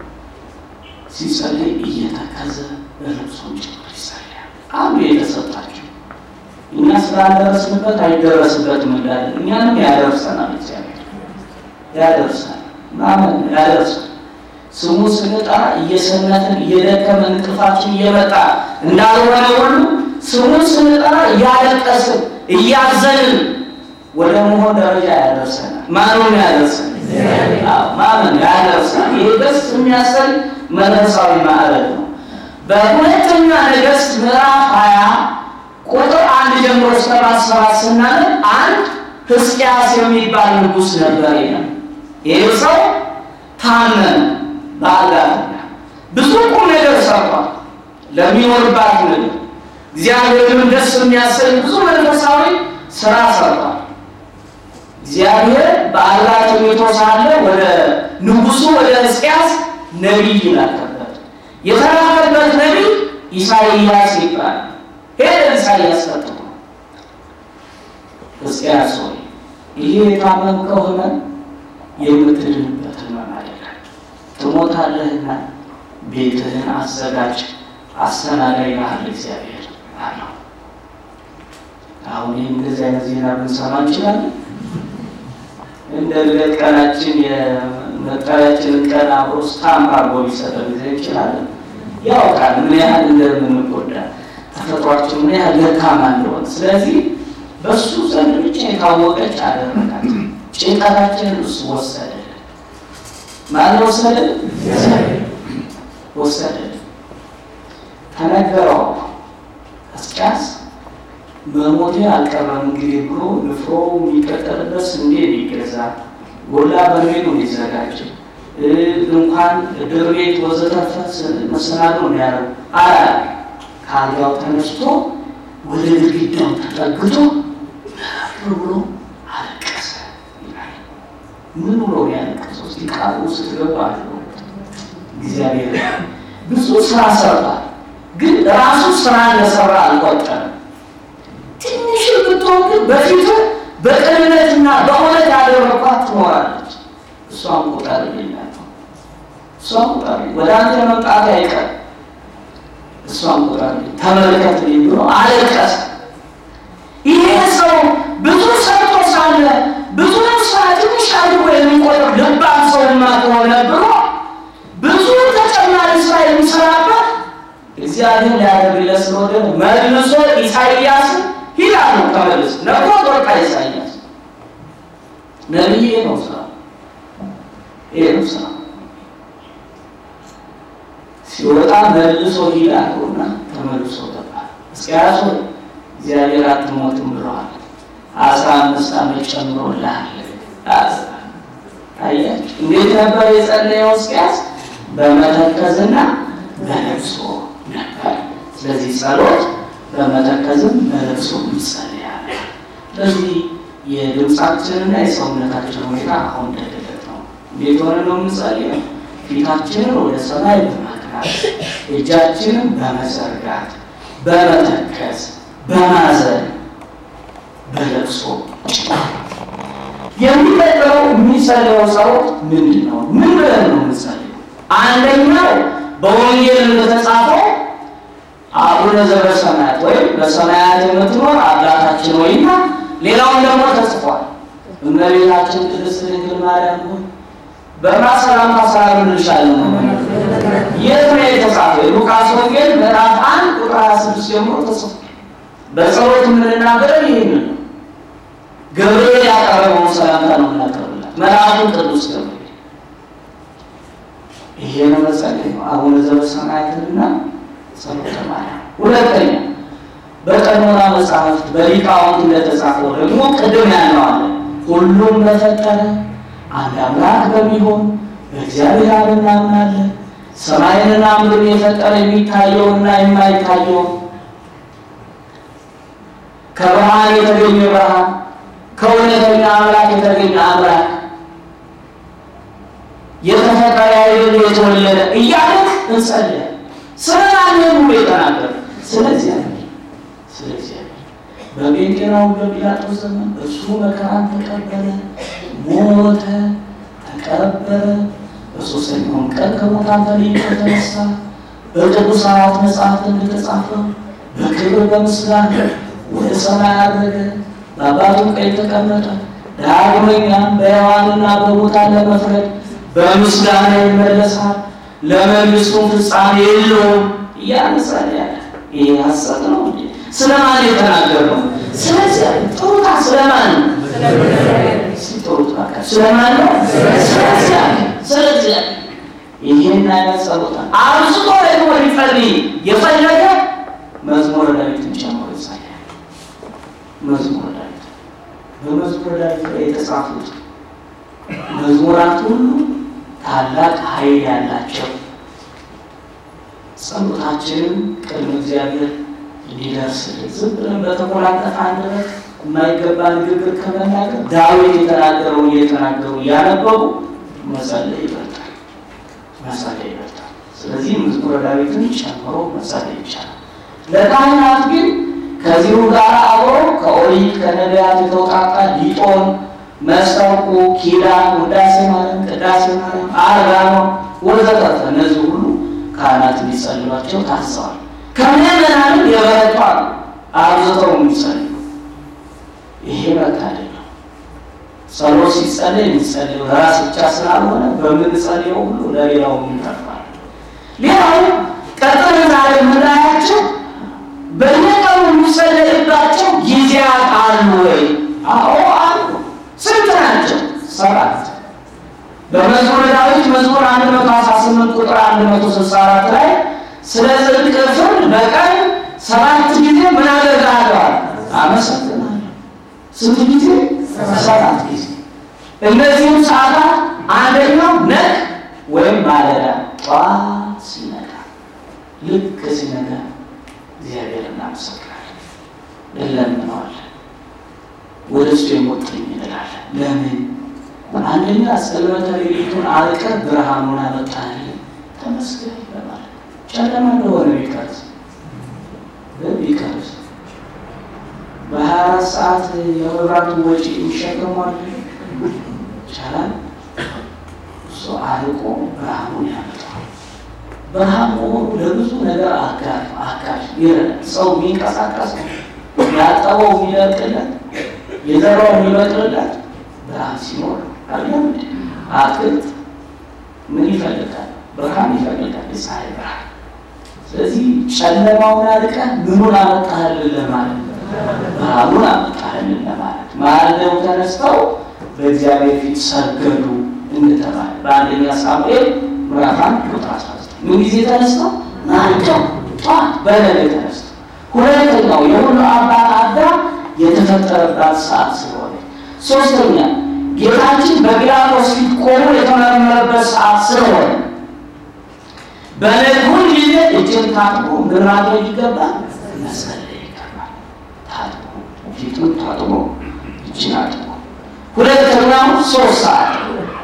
ሲጸልይ እየተከዘ በልብሱን ጭምር ይጸልያል። አንዱ የተሰጣቸው እኛ ስላልደረስንበት አይደረስበትም እንዳለን እኛንም ያደርሰናል። እግዚአብሔር ያደርሰናል፣ ማመን ያደርሰናል። ስሙ ስንጠራ እየሰነትን እየደከመን እንቅፋችን እየመጣ እንዳልሆነ ሁሉ ስሙን ስንጠራ እያለቀስን እያዘንን ወደ መሆን ደረጃ ያደርሰናል። ማንን ያደርሰናል? ማመን ያደርሰናል። ይህ ደስ የሚያሰኝ መንፈሳዊ ማዕረግ ነው። በሁለተኛ ነገሥት ምዕራፍ 20 ቁጥር 1 ጀምሮ እስከ 7 ስናነብ አንድ ሕዝቅያስ የሚባል ንጉሥ ነበር ይላል። ይህ ሰው ታመመ፣ በአልጋተኛ ብዙ ቁም ነገር ሰርቷል። ለሚኖርባት ነገር እግዚአብሔርን ደስ የሚያሰኝ ብዙ መንፈሳዊ ስራ ሰርቷል። እግዚአብሔር በአልጋ ተኝቶ ሳለ ወደ ንጉሱ ወደ ሕዝቅያስ ነቢይ ላከበት። የተላከበት ነቢይ ኢሳይያስ ይባላል። ሄደ ኢሳይያስ ቀጥቶ ሕዝቅያስ ሆይ ይሄ የታመምከው ሕመም የምትድንበት ሕመም አይደለም፣ ትሞታለህና ቤትህን አዘጋጅ፣ አስተናጋጅ ይልሃል እግዚአብሔር አለው። አሁን እንደዚህ አይነት ዜና ብንሰማ እንችላለን? እንደ ልደት ቀናችን የመጣያችንን ቀን አብሮ ስታምፕ አድርጎ ቢሰጠን ጊዜ እንችላለን። ያውቃል ምን ያህል እንደምንጎዳ፣ ተፈጥሯችን ምን ያህል ደካማ እንደሆነ። ስለዚህ በሱ ዘንድ ብቻ የታወቀች አደረጋት። ጭንቀታችንን እሱ ወሰደልን። ማን ወሰደልን? ወሰደልን። ተነገረው ሕዝቅያስ መሞቴ አልቀረም እንግዲህ ብሎ ንፍሮ የሚቀጠልበት ስንዴ ሊገዛ ጎላ በርሜሉ ሊዘጋጅ እንኳን ድር ቤት ወዘተርፈ መሰናዶ ነው ያለው። ከአልጋው ተነስቶ ወደ ግድግዳው ተጠግቶ ብሎ አለቀሰ ይላል። ምን ብሎ ያለቀሰው? ቃሉ ስትገባ እግዚአብሔር ብዙ ስራ ሰርቷል፣ ግን ራሱ ስራ እንደሰራ አልቆጠረም። ትንሽ ብትሆን ግን በፊቱ በቅንነትና በእውነት ያደረኳት ትኖራለች። እሷም ቁጠር ይላል። እሷም ቁጠር ወደ አንተ መምጣት አይቀር፣ እሷም ቁጠር ተመልከት ብሎ አለቀሰ። ይሄ ሰው ብዙ ሰርቶ ሳለ ብዙ ስራ ትንሽ አድርጎ የሚቆጥር ልባም ሰውማ ከሆነ ብሎ ብዙ ተጨማሪ ስራ የሚሰራበት እግዚአብሔር ሊያደርግለት ስለወደ መልሶ ኢሳይያስ ይላል ተመልሶ ነብሮ ወርቃ ኢሳይያስ ነብይ ነው ስራ ስራ ሲወጣ መልሶ ይላልና ተመልሶ ገባ። ሕዝቅያስ እግዚአብሔር አትሞትም ብለዋል፣ 15 ዓመት ጨምሮልሃል። አያችሁ እንዴት ነበር የጸለየው ሕዝቅያስ? በመተከዝና በለቅሶ ነበር። ስለዚህ ጸሎት በመተከዝም በለቅሶ ይጸለያል። ስለዚህ የድምፃችንና የሰውነታችን ሁኔታ አሁን እንደገለጥ ነው። እንዴት ሆነ ነው የምንጸልየው? ፊታችንን ወደ ሰማይ በማቅናት እጃችንን በመዘርጋት በመተከዝ በማዘን በለቅሶ የሚቀጥለው የሚጸልየው ጸሎት ምንድን ነው? ምን ብለን ነው የምንጸልየው? አንደኛው በወንጌል እንደተጻፈው አቡነ ዘበሰማያት ወይም በሰማያት የምትኖር አባታችን ሆይና፣ ሌላውን ደግሞ ተጽፏል እመቤታችን ቅድስት ድንግል ማርያም ሆይ በማሰላም ታሳሉ እንልሻለን ነው። የት ነው የተጻፈው? ሉቃስ ወንጌል ምዕራፍ 1 ቁጥር 26 ጀምሮ ተጽፏል። በጸሎት የምንናገረው ይሄን ነው። ገብርኤል ያቀረበውን ሰላምታ ነው የምናቀርብላት፣ መልአኩ ቅዱስ ገብርኤል። ይሄ ነው መጸለይ ነው። አቡነ ዘበሰማያትና ጸሎተ ማርያም። ሁለተኛ በቀኖና መጽሐፍት በሊቃውንት እንደተጻፈው ደግሞ ቅድም ያለው አለ ሁሉም በፈጠረ አንድ አምላክ በሚሆን በእግዚአብሔር አብ እናምናለን። ሰማይንና ምድርን የፈጠረ የሚታየውና የማይታየው ከብርሃን የተገኘ ብርሃን ከእውነተኛ አምላክ የተገኘ አምላክ የተፈጠረ አይደል የተወለደ እያልን እንጸልያለን። ስለማን ነው የተናገረው? ስለዚህ በጴንጤናው በጲላጦስ ዘመን እሱ መከራን ተቀበለ፣ ሞተ፣ ተቀበረ፣ በሦስተኛውም ቀን ከሙታን ተለይቶ ተነሳ። በቅዱሳት መጻሕፍት እንደተጻፈው በክብር በምስጋና ወደ ሰማይ አረገ፣ በአባቱ ቀኝ ተቀመጠ። ዳግመኛም በሕያዋንና በሙታን ለመፍረድ በምስጋና ይመለሳል፣ ለመንግሥቱም ፍጻሜ የለውም እያልን እንጸልያለን። ይሄ ሐሰት ነው እንዴ? ስለማን የተናገረው? ስለዚህ ጥሩታ ስለማን ነው? ጥሩታ ስለማን ነው? ስለዚህ ይሄን አይነት ጸሎት አብዝቶ ደግሞ ሊጸልይ የፈለገ መዝሙረ ዳዊትን ጨምሮ ይጸልያል። መዝሙረ ዳዊት በመዝሙረ ዳዊት ላይ የተጻፉት መዝሙራት ሁሉ ታላቅ ኃይል ያላቸው ጸሎታችንን ቅድመ እግዚአብሔር እንዲደርስልን ዝም ብለን በተቆላጠፈ አንደበት የማይገባ ንግግር ከመናገር ዳዊት የተናገረውን እየተናገሩ እያነበቡ መጸለይ ይበልጣል። ስለዚህ መዝሙረ ዳዊትን ጨምሮ መጸለይ ይቻላል። ለካህናት ግን ከዚሁ ጋር አብሮ ከኦሪት ከነቢያት የተውጣጣ ሊጦን፣ መሰንቆ፣ ኪዳን፣ ውዳሴ ማርያም፣ ቅዳሴ ማርያም፣ አርጋኖን ወዘተ እነዚህ ሁሉ ካህናት እንዲጸልዩአቸው ታዘዋል። ከምዕመናንም የበረቱ አሉ አብዝተው የሚጸልዩ። ይሄ በቃ አይደለም። ጸሎት ሲጸለይ የሚጸልየው ለራስ ብቻ ስላልሆነ በምንጸልየው ሁሉ ለሌላው ይተርፋል። ሌላው ቀጥታ ዛሬ የምናያቸው በየቀኑ የሚጸለይባቸው ጊዜያት አሉ ወይ? አዎ አሉ። ስንት ናቸው? 7። በመዝሙረ ዳዊት መዝሙር 118 ቁጥር 164 ላይ ስለ ጽድቅ ፍርድ በቀን 7 ጊዜ ምን አደርጋለሁ? አመሰግናለሁ። ስንት ጊዜ? 7 ጊዜ። እነዚህም ሰዓታት አንደኛው ነቅ ወይም ማለዳ ጠዋት ሲነጋ፣ ልክ ሲነጋ እግዚአብሔር እናመሰግናለን፣ እንለምነዋለን፣ ወደ እሱ የሞጥኝ እንላለን። ለምን? አንደኛ ጽልመተ ሌሊቱን አርቀህ ብርሃኑን አመጣልን ተመስገን በማለት ጨለማ እንደሆነ ቢቀርስ በ24 ሰዓት የመብራቱን ወጪ የሚሸከሟል ይቻላል። እሱ አርቆ ብርሃኑን ያመጣል። ብርሃኑ ለብዙ ነገር አጋዥ ይረዳል። ሰው የሚንቀሳቀስ ያጠበው የሚለቅለት የዘራው የሚበቅልለት ብርሃን ሲኖር አይደለም። አትክልት ምን ይፈልጋል? ብርሃን ይፈልጋል፣ የፀሐይ ብርሃን። ስለዚህ ጨለማውን አርቀህ ምኑን አመጣህልን ለማለት ነው፣ ብርሃኑን አመጣህልን ለማለት። ማለዳው ተነስተው በእግዚአብሔር ፊት ሰገዱ እንደተባለ በአንደኛ ሳሙኤል ምዕራፍ 1 ቁጥር 19 ምን ጊዜ ተነስተው? ማለዳው ጠዋት በሌሊት ተነስተው። ሁለተኛው የሁሉ አባት አዳም የተፈጠረባት ሰዓት ስለሆነ። ሶስተኛ ጌታችን በጲላጦስ ፊት ቆሞ የተመረመረበት ሰዓት ስለሆነ በነጉን ጊዜ እጅን ታጥቦ ምን ማድረግ ይገባል? መጸለይ ይገባል። ታጥቦ ፊቱን ታጥቦ ይችላል። ሁለተኛው 3 ሰዓት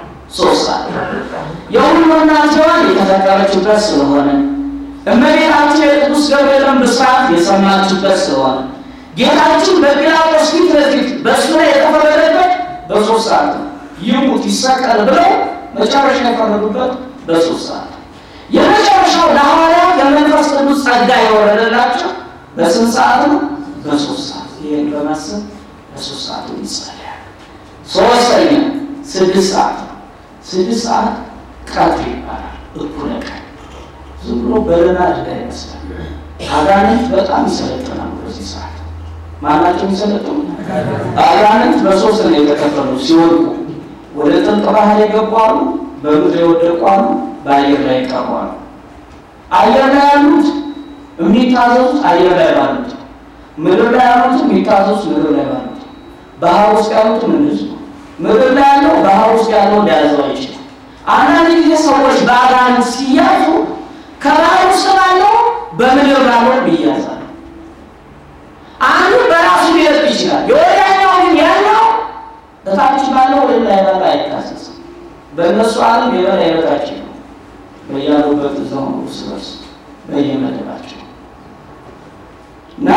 የሁሉ እናት ሔዋን የተፈጠረችበት ስለሆነ እመቤታችን የቅዱስ ገብርኤልን ብስራት የሰማችበት ስለሆነ ጌታችን በጲላጦስ ፊት ለፊት በእሱ ላይ የተፈረደበት በ3 ሰዓት ነው። ይሙት ይሰቀል ብለው መጨረሻ የፈረዱበት በ3 ሰዓት። የመጨረሻው ለሐዋርያት የመንፈስ ቅዱስ ጸጋ የወረደላቸው በስንት ሰዓት ነው? በ3 ሰዓት። ይህን በማሰብ በ3 ሰዓት ይጸልያል። ሶስተኛ 6 ሰዓት ነው። 6 ሰዓት ቀትር ይባላል። እኩለ ቀን ዝም ብሎ በለናድ እንዳይመስላል። አጋንንት በጣም ይሰለጥናሉ በዚህ ሰዓት። ማናቸው የሚሰለጥኑ? አጋንንት በ3 ነው የተከፈሉ። ሲወድቁ ወደ ጥልቅ ባህር የገቡ አሉ፣ በምድር የወደቁ አሉ፣ በአየር ላይ የቀሩ አሉ። አየር ላይ ያሉት የሚታዘዙት አየር ላይ ባሉት፣ ምድር ላይ ያሉት የሚታዘዙት ምድር ላይ ባሉት፣ ባህር ውስጥ ያሉትም እንደዚሁ። ምድር ላይ ያለው ባህር ውስጥ ያለው ሊያዘው አይችልም። አንዳንድ ጊዜ ሰዎች በአጋንንት ሲያዙ ከባህር ውስጥ ባለው በምድር ባለው ይያዛል። አንዱ በራሱ ሊያዝ ይችላል። የወዲያኛው ግን ያለው በታች ባለው ወደ ላይ ባለው አይታሰስም። በእነሱ ዓለም የበላይ በታች ነው። በያሉበት እዛው ስበስ በየመደባቸው እና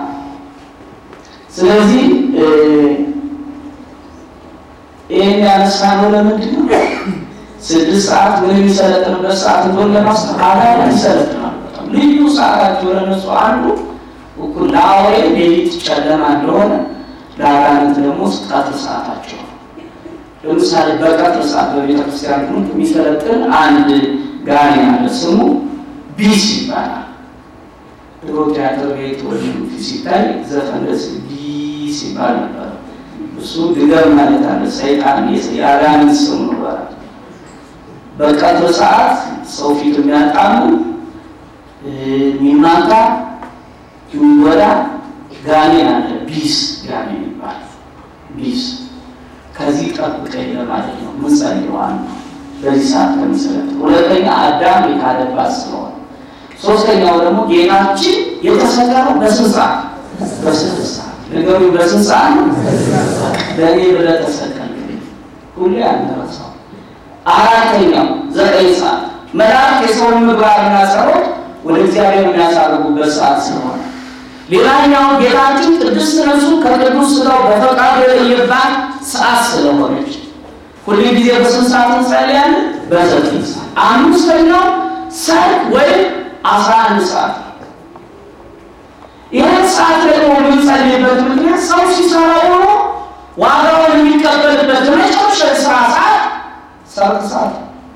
ስለዚህ ይህን ያነሳነው ለምንድን ነው? 6 ሰዓት ምን የሚሰለጥንበት ሰዓት እንደሆነ ለማስተካከል ይሰለጥናል። በጣም ልዩ ሰዓታቸው ለነሱ አንዱ እኩል ለአውሬ ሌሊት ጨለማ እንደሆነ ለአጋንንት ደግሞ ቀትር ሰዓታቸው ነው። ለምሳሌ በቀትር ሰዓት በቤተክርስቲያን የሚሰለጥን አንድ ጋኔን አለ። ስሙ ቢስ ይባላል። ድሮ ቲያትር ቤት ወይም ሲታይ ዘፈን ደስ ቢስ ይባል ነበር። እሱ ድገም ማለት አለ። ሰይጣን የአጋንንት ስም ነው። በቀትር ሰዓት ሰው ፊት የሚያጣሙ የሚማታ የሚወዳ ጋኔን አለ። ቢስ ጋኔን ይባላል። ቢስ ከዚህ ጠብቀኝ ለማለት ነው። ምን ጸልዋል በዚህ ሰዓት ከሚሰለጥ። ሁለተኛ አዳም የካደባት ስለሆነ፣ ሶስተኛው ደግሞ ጌታችን የተሰቀለው በስንት ሰዓት? በ6 ሰዓት። ነገሩ በስንት ሰዓት ነው? ለኔ ብለህ ተሰቀል። ሁሌ አንረሳው። አራተኛው 9 ሰዓት መላእክት የሰውን ምግባርና ጸሎት ወደ እግዚአብሔር የሚያሳርጉበት ሰዓት ስለሆነ፣ ሌላኛው ጌታችን ቅድስት ነፍሱን ከቅዱስ ሥጋው በፈቃዱ የለየባት ሰዓት ስለሆነች ሁሉ ጊዜ በስንት ሰዓት እንጸልያለን? በ9 ሰዓት። አምስተኛው ሰርክ ወይም 11 ሰዓት። ይህን ሰዓት ደግሞ የምንጸልይበት ምክንያት ሰው ሲሰራ ሆኖ ዋጋውን የሚቀበልበት የመጨረሻ ስራ ሰዓት ሰርክ ሰዓት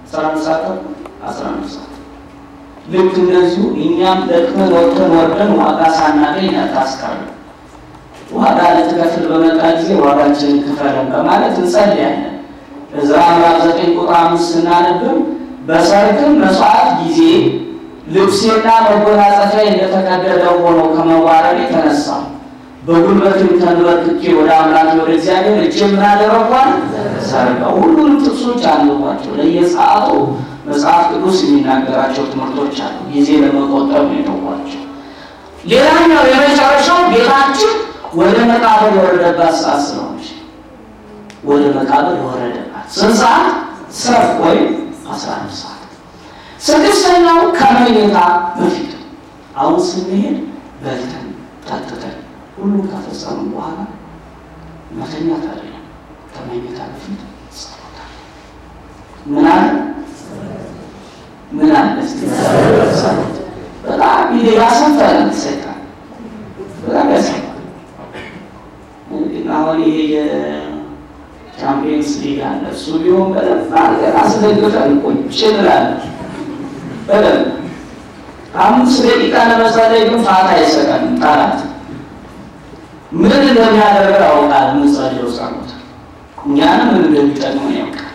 11 ሰዓት። ልክ እንደዚሁ እኛም ደክመን ወርደን ዋጋ ሳናገኝ አታስቀርም። ዋጋ ልትከፍል በመጣ ጊዜ ዋጋችንን ክፈለን በማለት እንጸልያለን። ዕዝራ ምዕራፍ 9 ቁጥር 5 ስናነብም በሰርክም መስዋዕት ጊዜ ልብሴና መጎናጸፊያ እንደተቀደደ ሆኖ ከመዋረድ የተነሳ በጉልበትም ተንበርክኬ ወደ አምላክ ወደ እግዚአብሔር እጄ ምን አደረኳል? ሰርቀው። ሁሉንም ጥቅሶች አሉባቸው። ለየሰዓቱ መጽሐፍ ቅዱስ የሚናገራቸው ትምህርቶች አሉ። ጊዜ ለመቆጠብ ነው የተዋቸው። ሌላኛው የመጨረሻው ጌታችን ወደ መቃብር የወረደባት ሰዓት ስለሆነች ወደ መቃብር የወረደባት ስንት ሰዓት? ሰርክ ወይም 11 ሰዓት። ስድስተኛው ከመኝታ በፊት። አሁን ስንሄድ በልተን ጠጥተን ሁሉም ከፈጸሙ በኋላ መተኛት አይደለም። ከመኝታ በፊት ጸሎት አለ። ምን አለ? ጸሎት በጣም ያሰፋል። ሰይጣን በጣም ያሰፋል። አሁን ይሄ የቻምፒየንስ ሊግ አለ። እሱ ቢሆን በደንብ አድርገን አስደግፈን ቁጭ እንላለን። በደንብ 5 ደቂቃ ለመጸለይ ግን ፋታ አይሰጠንም ጠላት። ምን እንደሚያደርገው ያውቃል። የምንጸልየው ጸሎት እኛንም ምን እንደሚጠቅመን ያውቃል።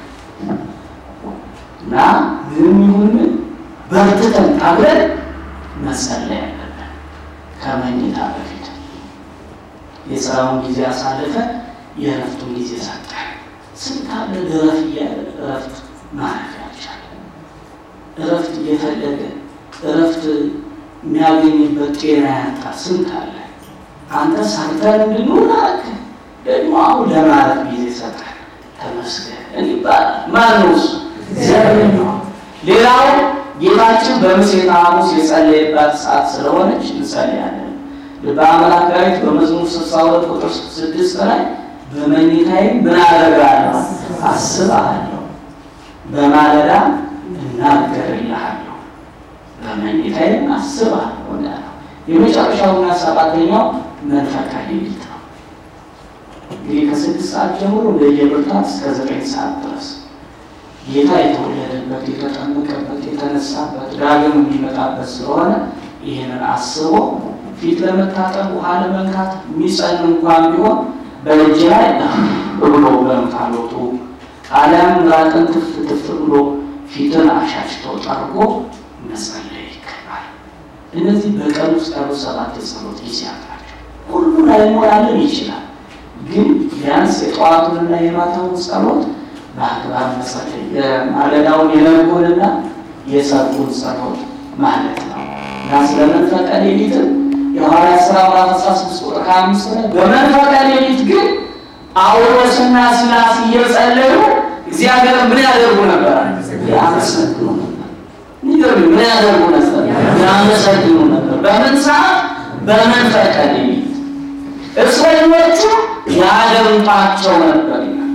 እና ምንም ይሁን በርትተን አብረን መጸለይ ያለብን ከመኝታ በፊት። የሥራውን ጊዜ አሳልፈ የእረፍቱን ጊዜ ሰጠ። ስንት አለ እረፍ እያለ እረፍት ማረፍ ያልቻለ፣ እረፍት እየፈለገ እረፍት የሚያገኝበት ጤና ያጣ ስንት አለ። አንተ ሰርተን እንድንሆን አደረግህ። ደግሞ አሁን ለማለት ጊዜ ይሰጣል። ተመስገን ይባላል። ማነው እሱ? እግዚአብሔር ነው። ሌላው ጌታችን በምሴተ ሐሙስ የጸለየባት ሰዓት ስለሆነች እንጸልያለን። ልበ አምላክ ዳዊት በመዝሙር 62 ቁጥር 6 ላይ በመኝታዬ ምን አደርጋለሁ? አስብሃለሁ፣ በማለዳ እናገርልሃለሁ፣ በመኝታዬ አስብሃለሁ እንዳለው። የመጨረሻውና ሰባተኛው መንፈቀ ሌሊት ነው። እንግዲህ ከ6 ሰዓት ጀምሮ እንደየብርታት እስከ 9 ሰዓት ድረስ ጌታ የተወለደበት፣ የተጠመቀበት፣ የተነሳበት ዳግም የሚመጣበት ስለሆነ ይህንን አስቦ ፊት ለመታጠብ ውሃ ለመንካት የሚጸን እንኳን ቢሆን በእጅ ላይ ብሎ በእንፋሎቱ አሊያም ራቅን ትፍ ብሎ ፊትን አሻሽቶ ጠርጎ መጸለይ ይገባል። እነዚህ በቀን ውስጥ ያሉ 7 የጸሎት ጊዜያት ናቸው። ሁሉን ላይሞላልን ይችላል፣ ግን ቢያንስ የጠዋቱንና የማታውን ጸሎት በአግባብ መጸለይ የማለዳውን የነጎንና የሰርጉን ጸሎት ማለት ነው። እና ስለመንፈቀ ሌሊትም የሐዋርያት ሥራ ምዕራፍ 16 ቁጥር 25 ላይ በመንፈቀ ሌሊት ግን ጳውሎስና ሲላስ እየጸለዩ እግዚአብሔር ምን ያደርጉ ነበር? ያመሰግኑ ነበር። ምን ያደርጉ ነበር? ያመሰግኑ ነበር። በምን ሰዓት? በመንፈቀ ሌሊት። እስረኞቹ ያደምጧቸው ነበር።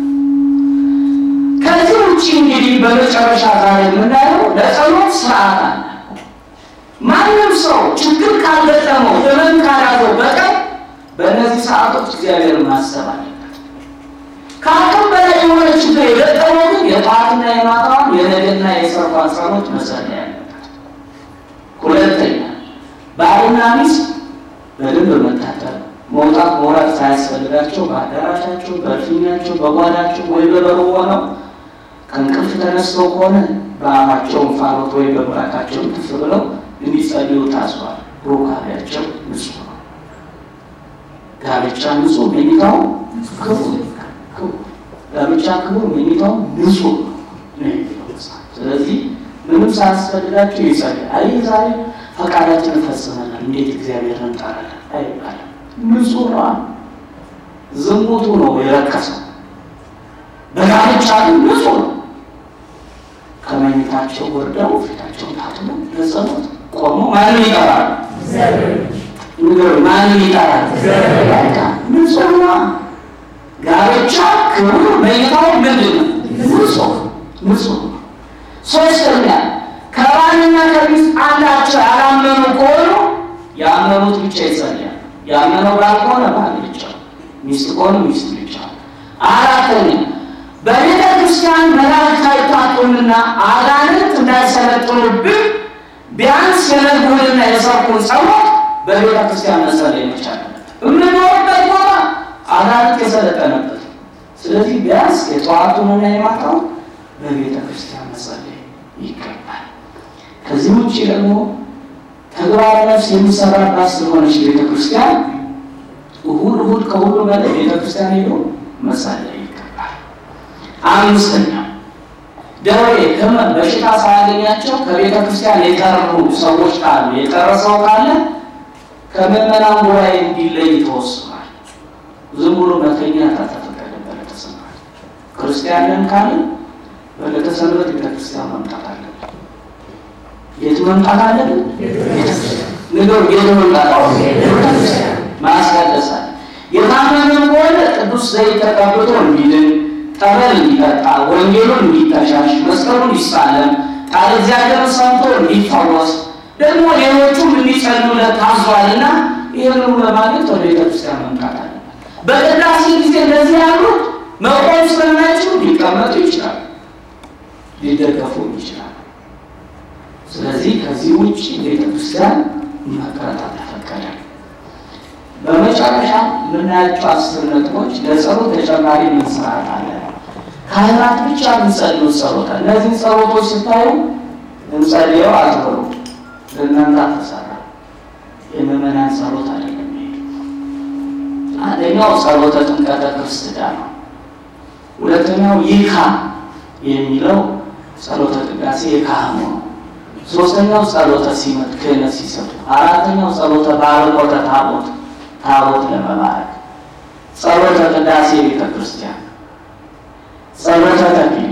ከዚህ ውጭ እንግዲህ በመጨረሻ ዛሬ የምናየው ለጸሎት ስርዓት አለ። ማንም ሰው ችግር ካልገጠመው ህመም ካላዘው በቀር በእነዚህ ሰዓቶች እግዚአብሔር ማሰብ አለበት። ከአቅም በላይ የሆነ ችግር የገጠመው ግን የጠዋትና የማታውን የነገና የሰርጓን ጸሎት መጸለይ አለበት። ሁለተኛ ባልና ሚስት በደንብ መታጠብ መውጣት መውረድ ሳያስፈልጋቸው በአዳራሻቸው፣ በእልፍኛቸው፣ በጓዳቸው ወይ በበሩ ሆነው ከእንቅልፍ ተነስተው ከሆነ በአፋቸው እንፋሎት ወይ በምራቃቸው ትፍ ብለው እንዲጸልዩ ታዟል። ሩካቤያቸው ንጹህ ነው። ጋብቻ ንጹህ፣ መኝታው ክቡር። ጋብቻ ክቡር፣ መኝታው ንጹህ ነው። ስለዚህ ምንም ሳያስፈልጋቸው ይጸልያል። አይ ዛሬ ፈቃዳችንን ፈጽመናል እንዴት እግዚአብሔር እንጠራለን አይባልም። ንጹህ ነው። ዝሙቱ ነው የረከሰው። በጋብቻ ግን ንጹህ ነው። ከመኝታቸው ወርደው ፊታቸውን ታጥበው ለጸሎት ቆሞ ማንን ይጠራል? ማንን ይጠራል? ንጹህ ነው። ጋብቻ ክቡር፣ መኝታው ምንድን ነው? ንጹህ ነው። ሶስተኛ ከባልና ከሚስት አንዳቸው ያላመኑ ከሆኑ ያመኑት ብቻ ይጸልያል። ያመነው ባል ከሆነ ባል ብቻ፣ ሚስት ከሆነ ሚስት ብቻ። አራተኛ በቤተ ክርስቲያን መላእክት አይታጡምና አጋንንት እንዳይሰለጥኑብን ቢያንስ የነጉንና የሰርኩን ጸሎት በቤተ ክርስቲያን መጸለይ መቻል አለበት። የምንኖርበት ቦታ አጋንንት የሰለጠነበት፣ ስለዚህ ቢያንስ የጠዋቱንና የማታውን በቤተ ክርስቲያን መጸለይ ይገባል። ከዚህ ውጭ ደግሞ ተግባረ ነፍስ የሚሰራባት ስለሆነች ቤተ ክርስቲያን እሁድ ከሁሉ በላይ ቤተ ክርስቲያን ሄዶ መጸለይ ይገባል። አምስተኛ ደዌ፣ ህመም፣ በሽታ ሳያገኛቸው ከቤተ ክርስቲያን የቀሩ ሰዎች ካሉ የቀረ ሰው ካለ ከምዕመናን ጉባኤ እንዲለይ ተወስኗል። ዝም ብሎ መተኛት አልተፈቀደም። በለተሰንበት ክርስቲያንን ካለ በለተሰንበት ቤተ ክርስቲያን መምጣት አለበት። የት መምጣት አለበት? ንገሩ። የት መምጣት አለበት? ማስቀደስ አለ። የታመመን ከሆነ ቅዱስ ዘይት ተቀብቶ እንዲድን፣ ጠበል እንዲጠጣ፣ ወንጌሉን እንዲተሻሽ፣ መስቀሉን እንዲሳለም፣ ቃል እግዚአብሔርን ሰምቶ እንዲፈወስ፣ ደግሞ ሌሎቹም እንዲጸልዩለት ታዟልና ይህንኑ ለማግኘት ወደ ቤተክርስቲያን መምጣት አለበት። በቅዳሴ ጊዜ እንደዚህ ያሉት መቆም ስለማይችሉ ሊቀመጡ ይችላሉ፣ ሊደገፉ ይችላሉ። ስለዚህ ከዚህ ውጭ ቤተክርስቲያን መቅረት አልተፈቀደም። በመጨረሻ የምናያቸው 10 ነጥቦች ለጸሎት ተጨማሪ ምን ስርዓት አለ? ካህናት ብቻ የሚጸልዩት ጸሎት። እነዚህ ጸሎቶች ስታዩ እንጸልየው አትበሉ፣ ለእናንተ ተሰራ የምዕመናን ጸሎት አይደለም። አንደኛው ጸሎተ ጥምቀተ ክርስትና ነው። ሁለተኛው ይካ የሚለው ጸሎተ ቅዳሴ የካህኑ ነው። ሶስተኛው ጸሎተ ሲመት ክህነት ሲሰጡ፣ አራተኛው ጸሎተ ባርኮተ ታቦት ለመባረክ፣ ጸሎተ ቅዳሴ ቤተ ክርስቲያን፣ ጸሎተ ተክሊል፣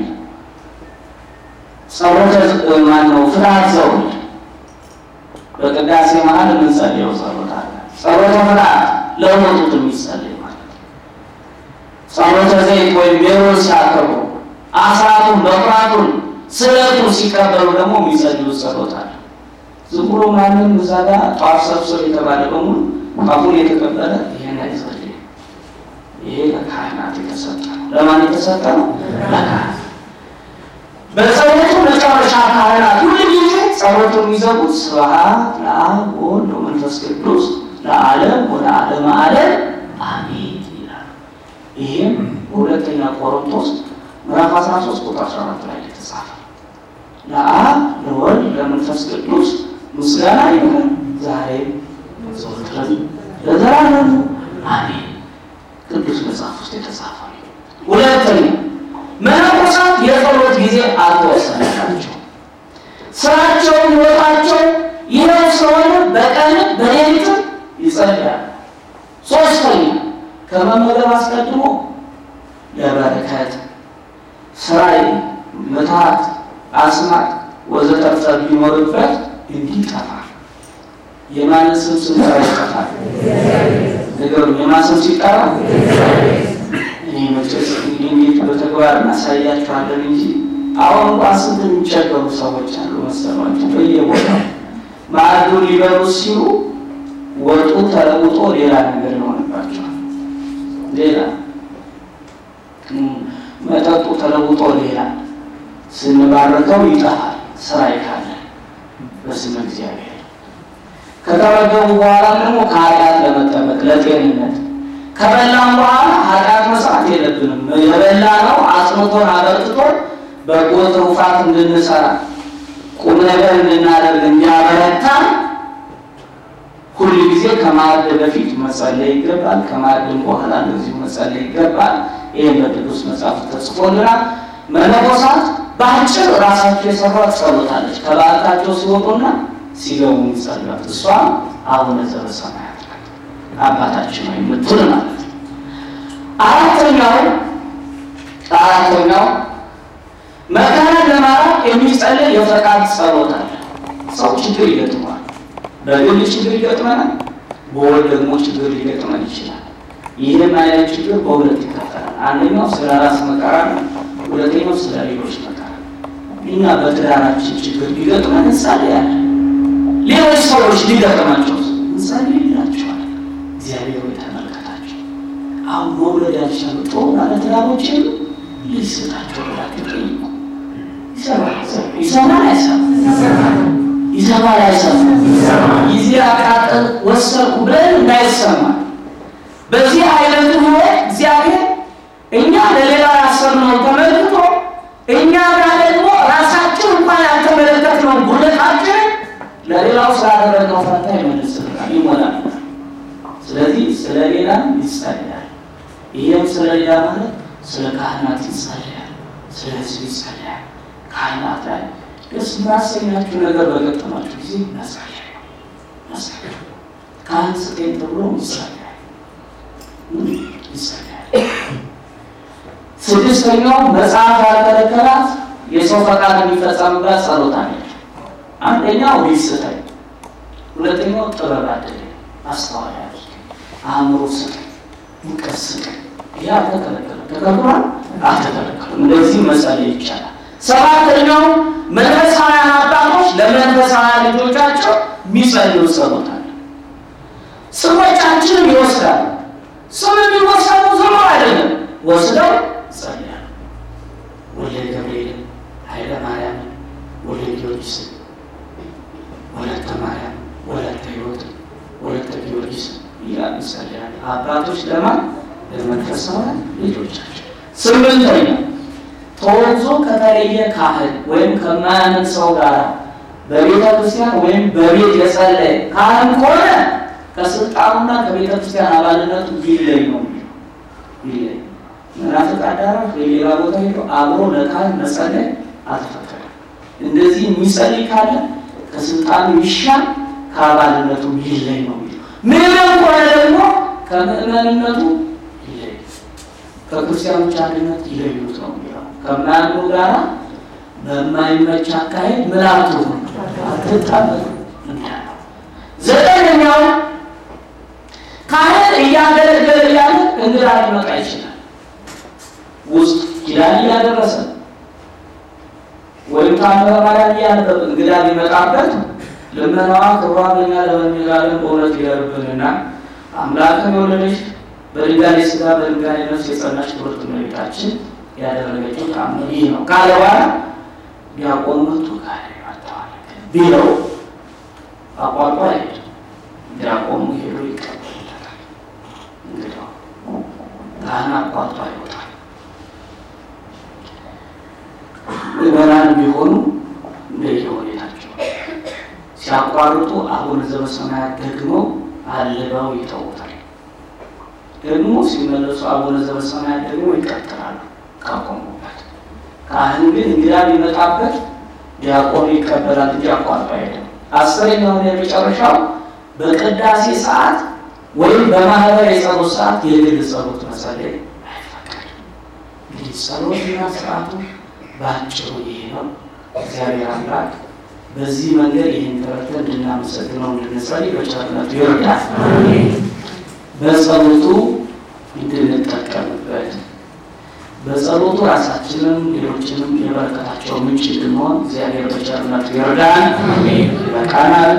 ጸሎተ ፍትሐት ዘውድ በቅዳሴ መሀል የምንጸልየው ጸሎት አለ። ጸሎተ ፍትሐት ለሞቱት የሚጸልይ ማለት ነው። ጸሎተ ዘይት ወይም ሜሮን ሲያከብሩ አስራቱን በኩራቱን ስለቱን ሲቀበሉ ደግሞ የሚጸልዩት ጸሎት አለ። ዝም ብሎ ማንም እዛ ጋር ጧፍ ሰብስብ የተባለ በሙሉ ጧፉን የተቀበለ ይሄን አይጸልይም። ይሄ ለካህናት የተሰጠ ነው። ለማን የተሰጠ ነው? ለካህናት። በጸሎቱ መጨረሻ ካህናት ሁልጊዜ ጸሎቱን የሚዘጉት ስብሐት ለአብ ወወልድ ወመንፈስ ቅዱስ ለዓለም ወለዓለመ ዓለም አሜን ይላል። ይህም በሁለተኛ ቆሮንቶስ ምዕራፍ 13 ቁጥር 14 ላይ የተጻፈ ለአብ ለወልድ ለመንፈስ ቅዱስ ምስጋና ይሁን ዛሬም ዘወትርም ለዘላለሙ አሜን። ቅዱስ መጽሐፍ ውስጥ የተጻፈ ነው። ሁለተኛ መነኮሳት የጸሎት ጊዜ አልተወሰነላቸው። ስራቸው ሕይወታቸው ይኸው ስለሆነ በቀን በሌሊትም ይጸልያል። ሶስተኛ ከመመገብ አስቀድሞ ለበረከት ስራይ ምትሃት አስማት ወዘተርፈ ቢኖርበት እንዲጠፋ የማንን ስም ሲጠራ ይጠፋል? ነገሩ የማን ስም ሲጠራ እኔ መቼስ እንዴት በተግባር እናሳያቸዋለን እንጂ አሁን እንኳን ስንት የሚቸገሩ ሰዎች አሉ መሰሏቸው። በየቦታው ማዕዱ ሊበሉ ሲሉ ወጡ ተለውጦ ሌላ ነገር ይሆንባቸዋል። ሌላ መጠጡ ተለውጦ ሌላ ስንባረከው ይጠፋል። ስራ ይካለ በስመ እግዚአብሔር ከተመገቡ በኋላ ደግሞ ከኃጢአት ለመጠበቅ ለጤንነት ከበላም በኋላ ኃጢአት መስራት የለብንም። የበላ ነው አጽንቶን አበርትቶን በጎ ትሩፋት እንድንሰራ ቁም ነገር እንድናደርግ እንዲያበረታን ሁሉ ጊዜ ከማዕድ በፊት መጸለይ ይገባል። ከማዕድም በኋላ እንደዚሁ መጸለይ ይገባል። ይህን በቅዱስ መጽሐፍ ተጽፎልናል። መነኮሳት በአጭር ራሳቸው የሰሯት ጸሎታለች። ከበዓታቸው ሲወጡና ሲገቡ ይጸልያል። እሷም አቡነ ዘበሰማያት አባታችን ነው የምትል ማለት ነው። አራተኛው መከራን ለማራቅ የሚጸለይ የፈቃድ ጸሎት አለ። ሰው ችግር ይገጥመዋል። በግል ችግር ይገጥመናል፣ በወል ደግሞ ችግር ሊገጥመን ይችላል። ይህም አይነት ችግር በሁለት ይከፈላል። አንደኛው ስለ ራስ መከራ ነው፣ ሁለተኛው ስለ ሌሎች መከራ። እኛ በትዳራችን ችግር ሊገጥመን እንጸልያለን። ሌሎች ሰዎች ሊገጥማቸው እንጸልይላቸዋለን። እግዚአብሔር ሆይ ተመልከታቸው፣ አሁን መውለድ ያልቻሉ ጥሩ ባለትዳሮች ልጅ ስጣቸው ብላችሁ ጠይቁ። ይሰማል አይሰማም? ጊዜ አቃጠል ወሰድኩ ብለን እንዳይሰማ በዚህ አይነት ህይወት እግዚአብሔር እኛ ለሌላ ያሰብነው ተመልክቶ እኛ ጋር ደግሞ ራሳችን እንኳን ያልተመለከትነው ጉድለታችን ለሌላው ስላደረግነው ፈንታ ይመልስልናል፣ ይሞላል። ስለዚህ ስለ ሌላ ይጸልያል። ይህም ስለ ሌላ ማለት ስለ ካህናት ይጸልያል፣ ስለ ህዝብ ይጸልያል። ካህናት ላይ ደስ የሚያሰኛችሁ ነገር በገጠማችሁ ጊዜ መጸለይ ካህን ስጤን ተብሎ ይጸልያል። ስድስተኛው መጽሐፍ ያልከለከላት የሰው ፈቃድ የሚፈጸምበት ጸሎት አለች። አንደኛው ልጅ ስጠኝ፣ ሁለተኛው ጥበብ አድለኝ፣ ማስተዋል አድርገኝ፣ አእምሮ ስጠኝ፣ እውቀት ስጠኝ። ይህ አልተከለከለም። ተከልክሏል? አልተከለከለም። እንደዚህ መጸለይ ይቻላል። ሰባተኛው መንፈሳውያን አባቶች ለመንፈሳውያን ልጆቻቸው የሚጸልዩ ጸሎት አለ። ስሞቻችንም ይወስዳሉ። ስም የሚወሰዱ ዝም አይደለም፣ ወስደው ጸልያሉ። ወልደ ገብርኤል፣ ኃይለ ማርያም፣ ወልደ ጊዮርጊስ፣ ወለተ ማርያም፣ ወለተ ሕይወት፣ ወለተ ጊዮርጊስ ይላሉ ጸልያሉ። አባቶች ለማን? ለመንፈሳውያን ልጆቻቸው። ስምንተኛ ተወዞ ከተለየ ካህን ወይም ከማያምን ሰው ጋር በቤተ ክርስቲያን ወይም በቤት የጸለየ ካህን ከሆነ ከስልጣኑና ከቤተ ክርስቲያን አባልነቱ ይለይ ነው። ይለይ ምናፍቅ አዳራሽ በሌላ ቦታ ሄዶ አብሮ ለካህን መጸለይ አልተፈቀደም። እንደዚህ የሚጸልይ ካለ ከስልጣኑ ይሻል፣ ከአባልነቱ ይለይ ነው። ምንም ከሆነ ደግሞ ከምዕመንነቱ ይለይ ከክርስቲያኖች አንድነት ይለዩት ነው የሚለው። ከማያምኑ ጋራ በማይመች አካሄድ ምልአቱ አትጣበቁ እንዳለው። ዘጠነኛው ካህን እያገለገለ ያለ እንግዳ ሊመጣ ይችላል። ውስጥ ኪዳን እያደረሰ ወይም ታምረ ማርያም እያነበበ እንግዳ ሊመጣበት ልመናዋ ክብሯ በእኛ ለበሚላለን በእውነት ይደርብንና አምላክን የወለደች በድንጋሌ ሥጋ በድንጋሌ ነፍስ የጸናች ክብርት እመቤታችን ያደረገችው ተአምር ይህ ነው ካለ በኋላ ዲያቆኑ መጥቶ ጋር ይመጣዋል ቢለው አቋርጦ አይሄድም። ዲያቆኑ ሄዶ ይቀበላል። እንግዲህ ካህን አቋርጦ አይወጣም። ምዕመናን ቢሆኑ እንደየሁኔታቸው ሲያቋርጡ አቡነ ዘበሰማያት ደግመው አልበው ይተውታል። ደግሞ ሲመለሱ አቡነ ዘበሰማያት ደግሞ ይቀጥላሉ ካቆሙበት። ካህን ግን እንግዳ ቢመጣበት ዲያቆኑ ይቀበላል እንጂ አቋርጦ አይሄድም። አስረኛው የመጨረሻው በቅዳሴ ሰዓት ወይም በማህበር የጸሎት ሰዓት የግል ጸሎት መጸለይ አይፈቀድም። እንግዲህ ጸሎትና ስርዓቱ ባጭሩ ይሄ ነው። እግዚአብሔር አምላክ በዚህ መንገድ ይህን ተረድተን እንድናመሰግነው እንድንጸልይ በቸርነቱ ይርዳል። በጸሎቱ እንድንጠቀምበት በጸሎቱ ራሳችንም ሌሎችንም የበረከታቸው ምንጭ እንድንሆን እግዚአብሔር በቸርነቱ ይርዳል። ይበቃናል።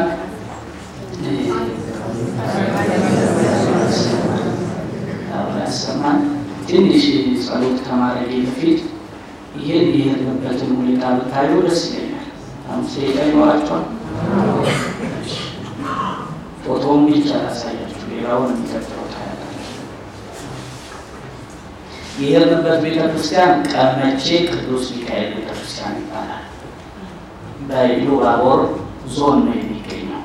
ያሰማን። ትንሽ ጸሎት ከማድረጌ በፊት ይሄን የሄድንበትን ሁኔታ ብታዩ ደስ ይለኛል። አምስት ደቂቃ ይኖራችኋል። ፎቶውን ብቻ ላሳያችሁ፣ ሌላውን የሚቀጥለው ታያላችሁ። የሄድንበት ቤተክርስቲያን ቀመቼ ቅዱስ ሚካኤል ቤተክርስቲያን ይባላል። በኢሉባቦር ዞን ነው የሚገኘው።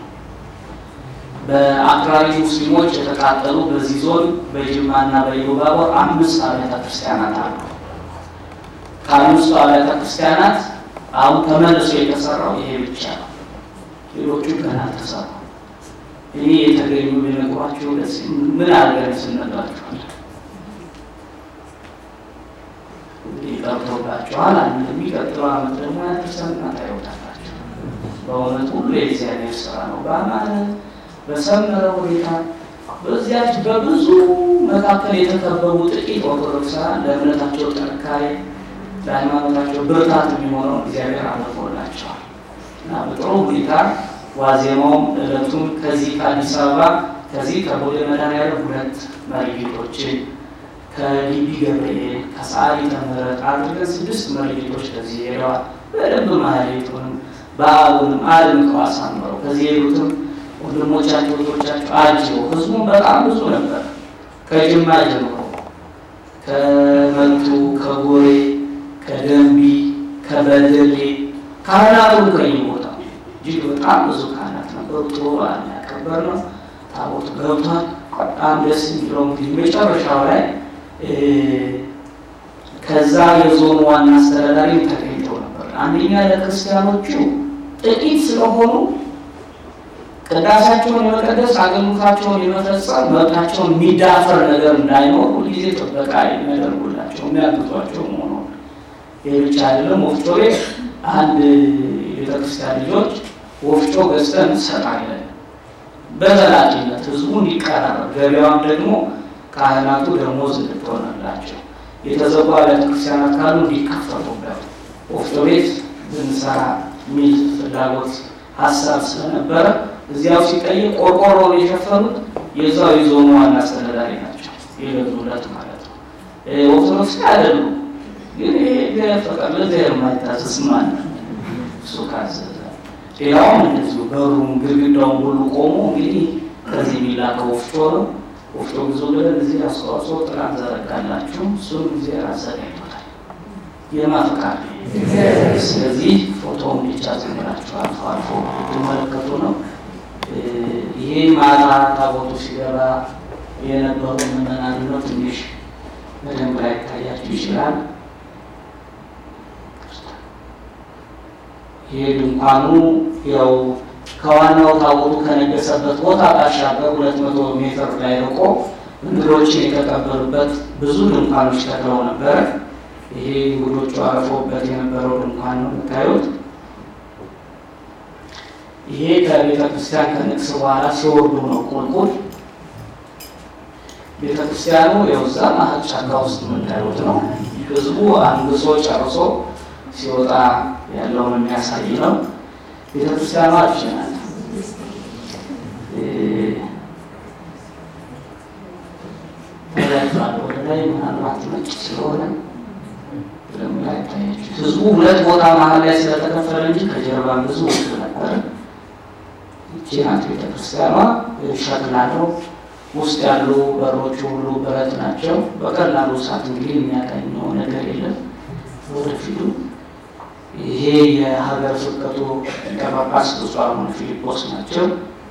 በአክራሪ ሙስሊሞች የተቃጠሉ በዚህ ዞን በጅማና በኢሉባቦር 5 አብያተ ክርስቲያናት አሉ። ከአምስቱ አብያተ ክርስቲያናት አሁን ተመልሶ የተሰራው ይሄ ብቻ ነው። ሌሎቹ ገና ተሰሩ። እኔ የተገኙ ቢነግሯችሁ ደስ ምን አድርገን ስንነግራችኋል። እንግዲህ ጠርቶባችኋል። አንድ የሚቀጥለው ዓመት ደግሞ ያደርሰንና ታዩታላችሁ። በእውነቱ ሁሉ የእግዚአብሔር ስራ ነው። በአማረ በሰመረ ሁኔታ በዚያች በብዙ መካከል የተከበቡ ጥቂት ኦርቶዶክሳውያን ለእምነታቸው ጥንካሬ ለሃይማኖታቸው ብርታት የሚሆነው እግዚአብሔር አድርጎላቸዋል እና በጥሩ ሁኔታ ዋዜማውም ዕለቱም ከዚህ ከአዲስ አበባ ከዚህ ከቦሌ መድኃኔዓለም 2 መሪጌቶችን ከግቢ ገብርኤል ከሰዓሊተ ምሕረት አድርገን 6 መሪጌቶች ከዚህ ሄደዋል። በደንብ ማህሌቱንም በዓሉንም አድምቀው አሳምረው ከዚህ ሄዱትም ወንድሞቻቸው ልጆቻቸው አጅበው ህዝቡም በጣም ብዙ ነበር። ከጅማ ጀምሮ ከመቱ ከጎሬ ከደንቢ ከበደሌ ካህናቱም ከየቦታው እጅግ በጣም ብዙ ካህናት ነበሩ። ጥሩ በዓል ያከበርነው ታቦቱ ገብቷል። በጣም ደስ የሚለው እንግዲህ መጨረሻው ላይ ከዛ የዞኑ ዋና አስተዳዳሪ ተገኝተው ነበር። አንደኛ ለክርስቲያኖቹ ጥቂት ስለሆኑ ቅዳሴያቸውን የመቀደስ አገልግሎታቸውን የመፈጸም መብታቸውን የሚዳፈር ነገር እንዳይኖር ሁልጊዜ ጥበቃ የሚያደርጉላቸው የሚያግዟቸው መሆኑ ይህ ብቻ አይደለም። ወፍጮ ቤት አንድ የቤተክርስቲያን ልጆች ወፍጮ ገዝተን እንሰጣለን በዘላቂነት ህዝቡ እንዲቀራረብ፣ ገበያዋም ደግሞ ካህናቱ ደሞዝ እንድትሆንላቸው፣ የተዘጉ አብያተ ክርስቲያናት ካሉ እንዲከፈቱበት ወፍጮ ቤት ብንሰራ የሚል ፍላጎት ሀሳብ ስለነበረ እዚያው ሲጠይቅ ቆርቆሮውን የሸፈኑት የዛው የዞኑ ዋና አስተዳዳሪ ናቸው የገዙለት ማለት ነው። ኦርቶዶክስ አይደሉም፣ ግን ይሄ ፈቃድ ለዘር ማይታሰስ ማለት እሱ ካዘዘ ሌላውም እንደዚሁ በሩም ግድግዳውም ሁሉ ቆሞ እንግዲህ ከዚህ የሚላከው ወፍጮ ነው። ወፍጮ ብዙ ብለን እዚህ አስተዋጽኦ ጥራት ዘረጋላችሁ እሱም ጊዜ አዘጋጅቶታል የማፍቃድ ስለዚህ ፎቶውን ብቻ ዝምራችሁ አልፎ አልፎ ትመለከቱ ነው። ይሄ ማታ ታቦቱ ሲገባ የነበሩ ምዕመናን ነው። ትንሽ በደንብ ላይ ታያችሁ ይችላል። ይሄ ድንኳኑ ያው ከዋናው ታቦቱ ከነገሰበት ቦታ ባሻገር 200 ሜትር ላይ ርቆ እንግዶችን የተቀበሉበት ብዙ ድንኳኖች ተክለው ነበረ። ይሄ እንግዶቹ አርፈውበት የነበረው ድንኳን ነው የምታዩት። ይሄ ከቤተ ክርስቲያን ከንግስ በኋላ ሲወርዱ ነው ቁልቁል። ቤተ ክርስቲያኑ የውዛ መሀል ጫካ ውስጥ የምታዩት ነው። ህዝቡ አንግሶ ጨርሶ ሲወጣ ያለውን የሚያሳይ ነው። ቤተ ክርስቲያኑ አጭናት ወደ ላይ ምናልባት ነጭ ስለሆነ ህዝቡ ሁለት ቦታ መሀል ላይ ስለተከፈለ እንጂ ከጀርባ ብዙ ህዝብ ነበር። ይቺ ናት ቤተክርስቲያኗ። ሸክላ ነው። ውስጥ ያሉ በሮቹ ሁሉ ብረት ናቸው። በቀላሉ እሳት እንግዲህ የሚያገኘው ነገር የለም ወደፊቱ። ይሄ የሀገር ስብከቱ ሊቀ ጳጳስ ብፁዕ አቡነ ፊልጶስ ናቸው።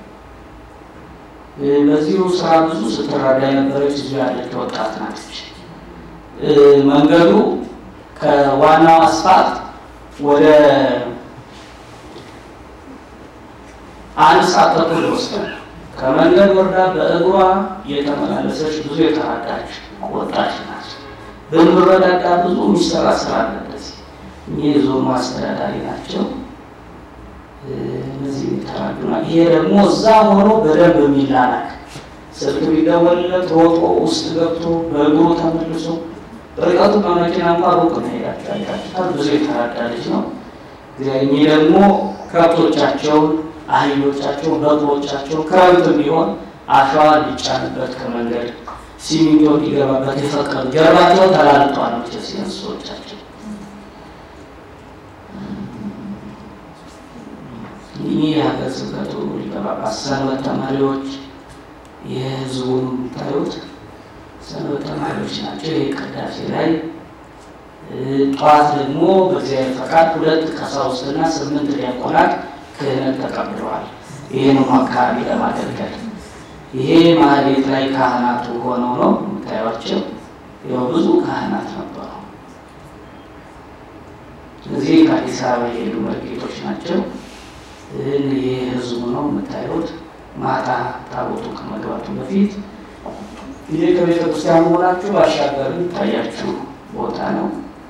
በዚሁ ስራ ብዙ ስትረዳ የነበረች እዚሁ ያለች ወጣት ናለች። መንገዱ ከዋናው አስፋልት ወደ 1 ሰዓት ተኩል ይወስዳል። ከመንገድ ወርዳ በእግሯ የተመላለሰች ብዙ የተራዳች ወጣች ናት። በምረዳዳ ብዙ የሚሰራ ስራ አለ። እኚህ ዞኑ አስተዳዳሪ ናቸው። እነዚህ የተራዱና ይሄ ደግሞ እዛ ሆኖ በደንብ የሚላላክ ስልክ ቢደወልለት ሮጦ ውስጥ ገብቶ በእግሩ ተመልሶ ርቀቱ በመኪና እንኳን ሩቅ ነው ያያችሁታል። ብዙ የተራዳ ልጅ ነው። እኚህ ደግሞ ከብቶቻቸውን፣ አህዮቻቸውን፣ በቅሎቻቸውን ክረምት ቢሆን አሸዋ ሊጫንበት ከመንገድ ሲሚንቶ ሊገባበት የፈቀዱ ጀርባቸው ተላልጧል። እንስሶቻቸው ይህ የሀገር ስብከቱ ሊቀ ጳጳስ ሰንበት ተማሪዎች የህዝቡን ታዩት ሰንበት ተማሪዎች ናቸው። ይህ ቅዳሴ ላይ ጠዋት ደግሞ በእግዚአብሔር ፈቃድ 2 ቀሳውስትና 8 ዲያቆናት ክህነት ተቀብለዋል። ይህን አካባቢ ለማገልገል ይሄ ማህሌት ላይ ካህናቱ ሆነው ነው የምታዩቸው። ያው ብዙ ካህናት ነበሩ። እዚህ ከአዲስ አበባ የሄዱ መርጌቶች ናቸው። ይሄ ህዝቡ ነው የምታዩት። ማታ ታቦቱ ከመግባቱ በፊት ይሄ ከቤተ ክርስቲያኑ ሆናችሁ ባሻገር ታያችሁ ቦታ ነው።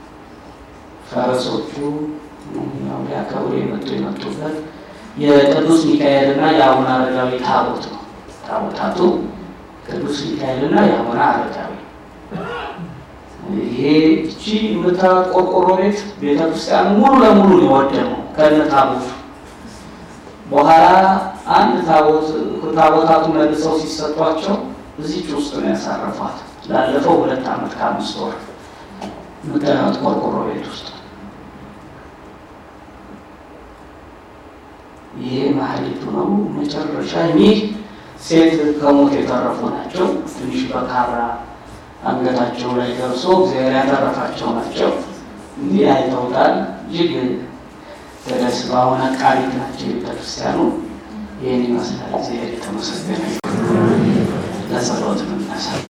ፈረሶቹ ነው ያከብሩ የመጡበት የቅዱስ ሚካኤልና የአቡነ አረጋዊ ታቦት ነው። ታቦታቱ ቅዱስ ሚካኤልና የአቡነ አረጋዊ። ይሄ እቺ የምታቆርቆሮ ቤት ቤተክርስቲያኑ ሙሉ ለሙሉ የወደመው ከነታቦቱ በኋላ አንድ ታቦታቱ መልሰው ሲሰጧቸው እዚህ ውስጥ ነው ያሳረፏት። ላለፈው 2 ዓመት ከ5 ወር ምጣት ቆርቆሮ ቤት ውስጥ። ይሄ ማህሌቱ ነው። መጨረሻ ይህ ሴት ከሞት የተረፉ ናቸው። ትንሽ በካራ አንገታቸው ላይ ደርሶ እግዚአብሔር ያተረፋቸው ናቸው። እንዲህ አይተውታል። እጅግ ተደስባውን አቃሪት ናቸው ቤተክርስቲያኑ። ይህን ይመስላል። እግዚአብሔር የተመሰገነ ለጸሎት መነሳት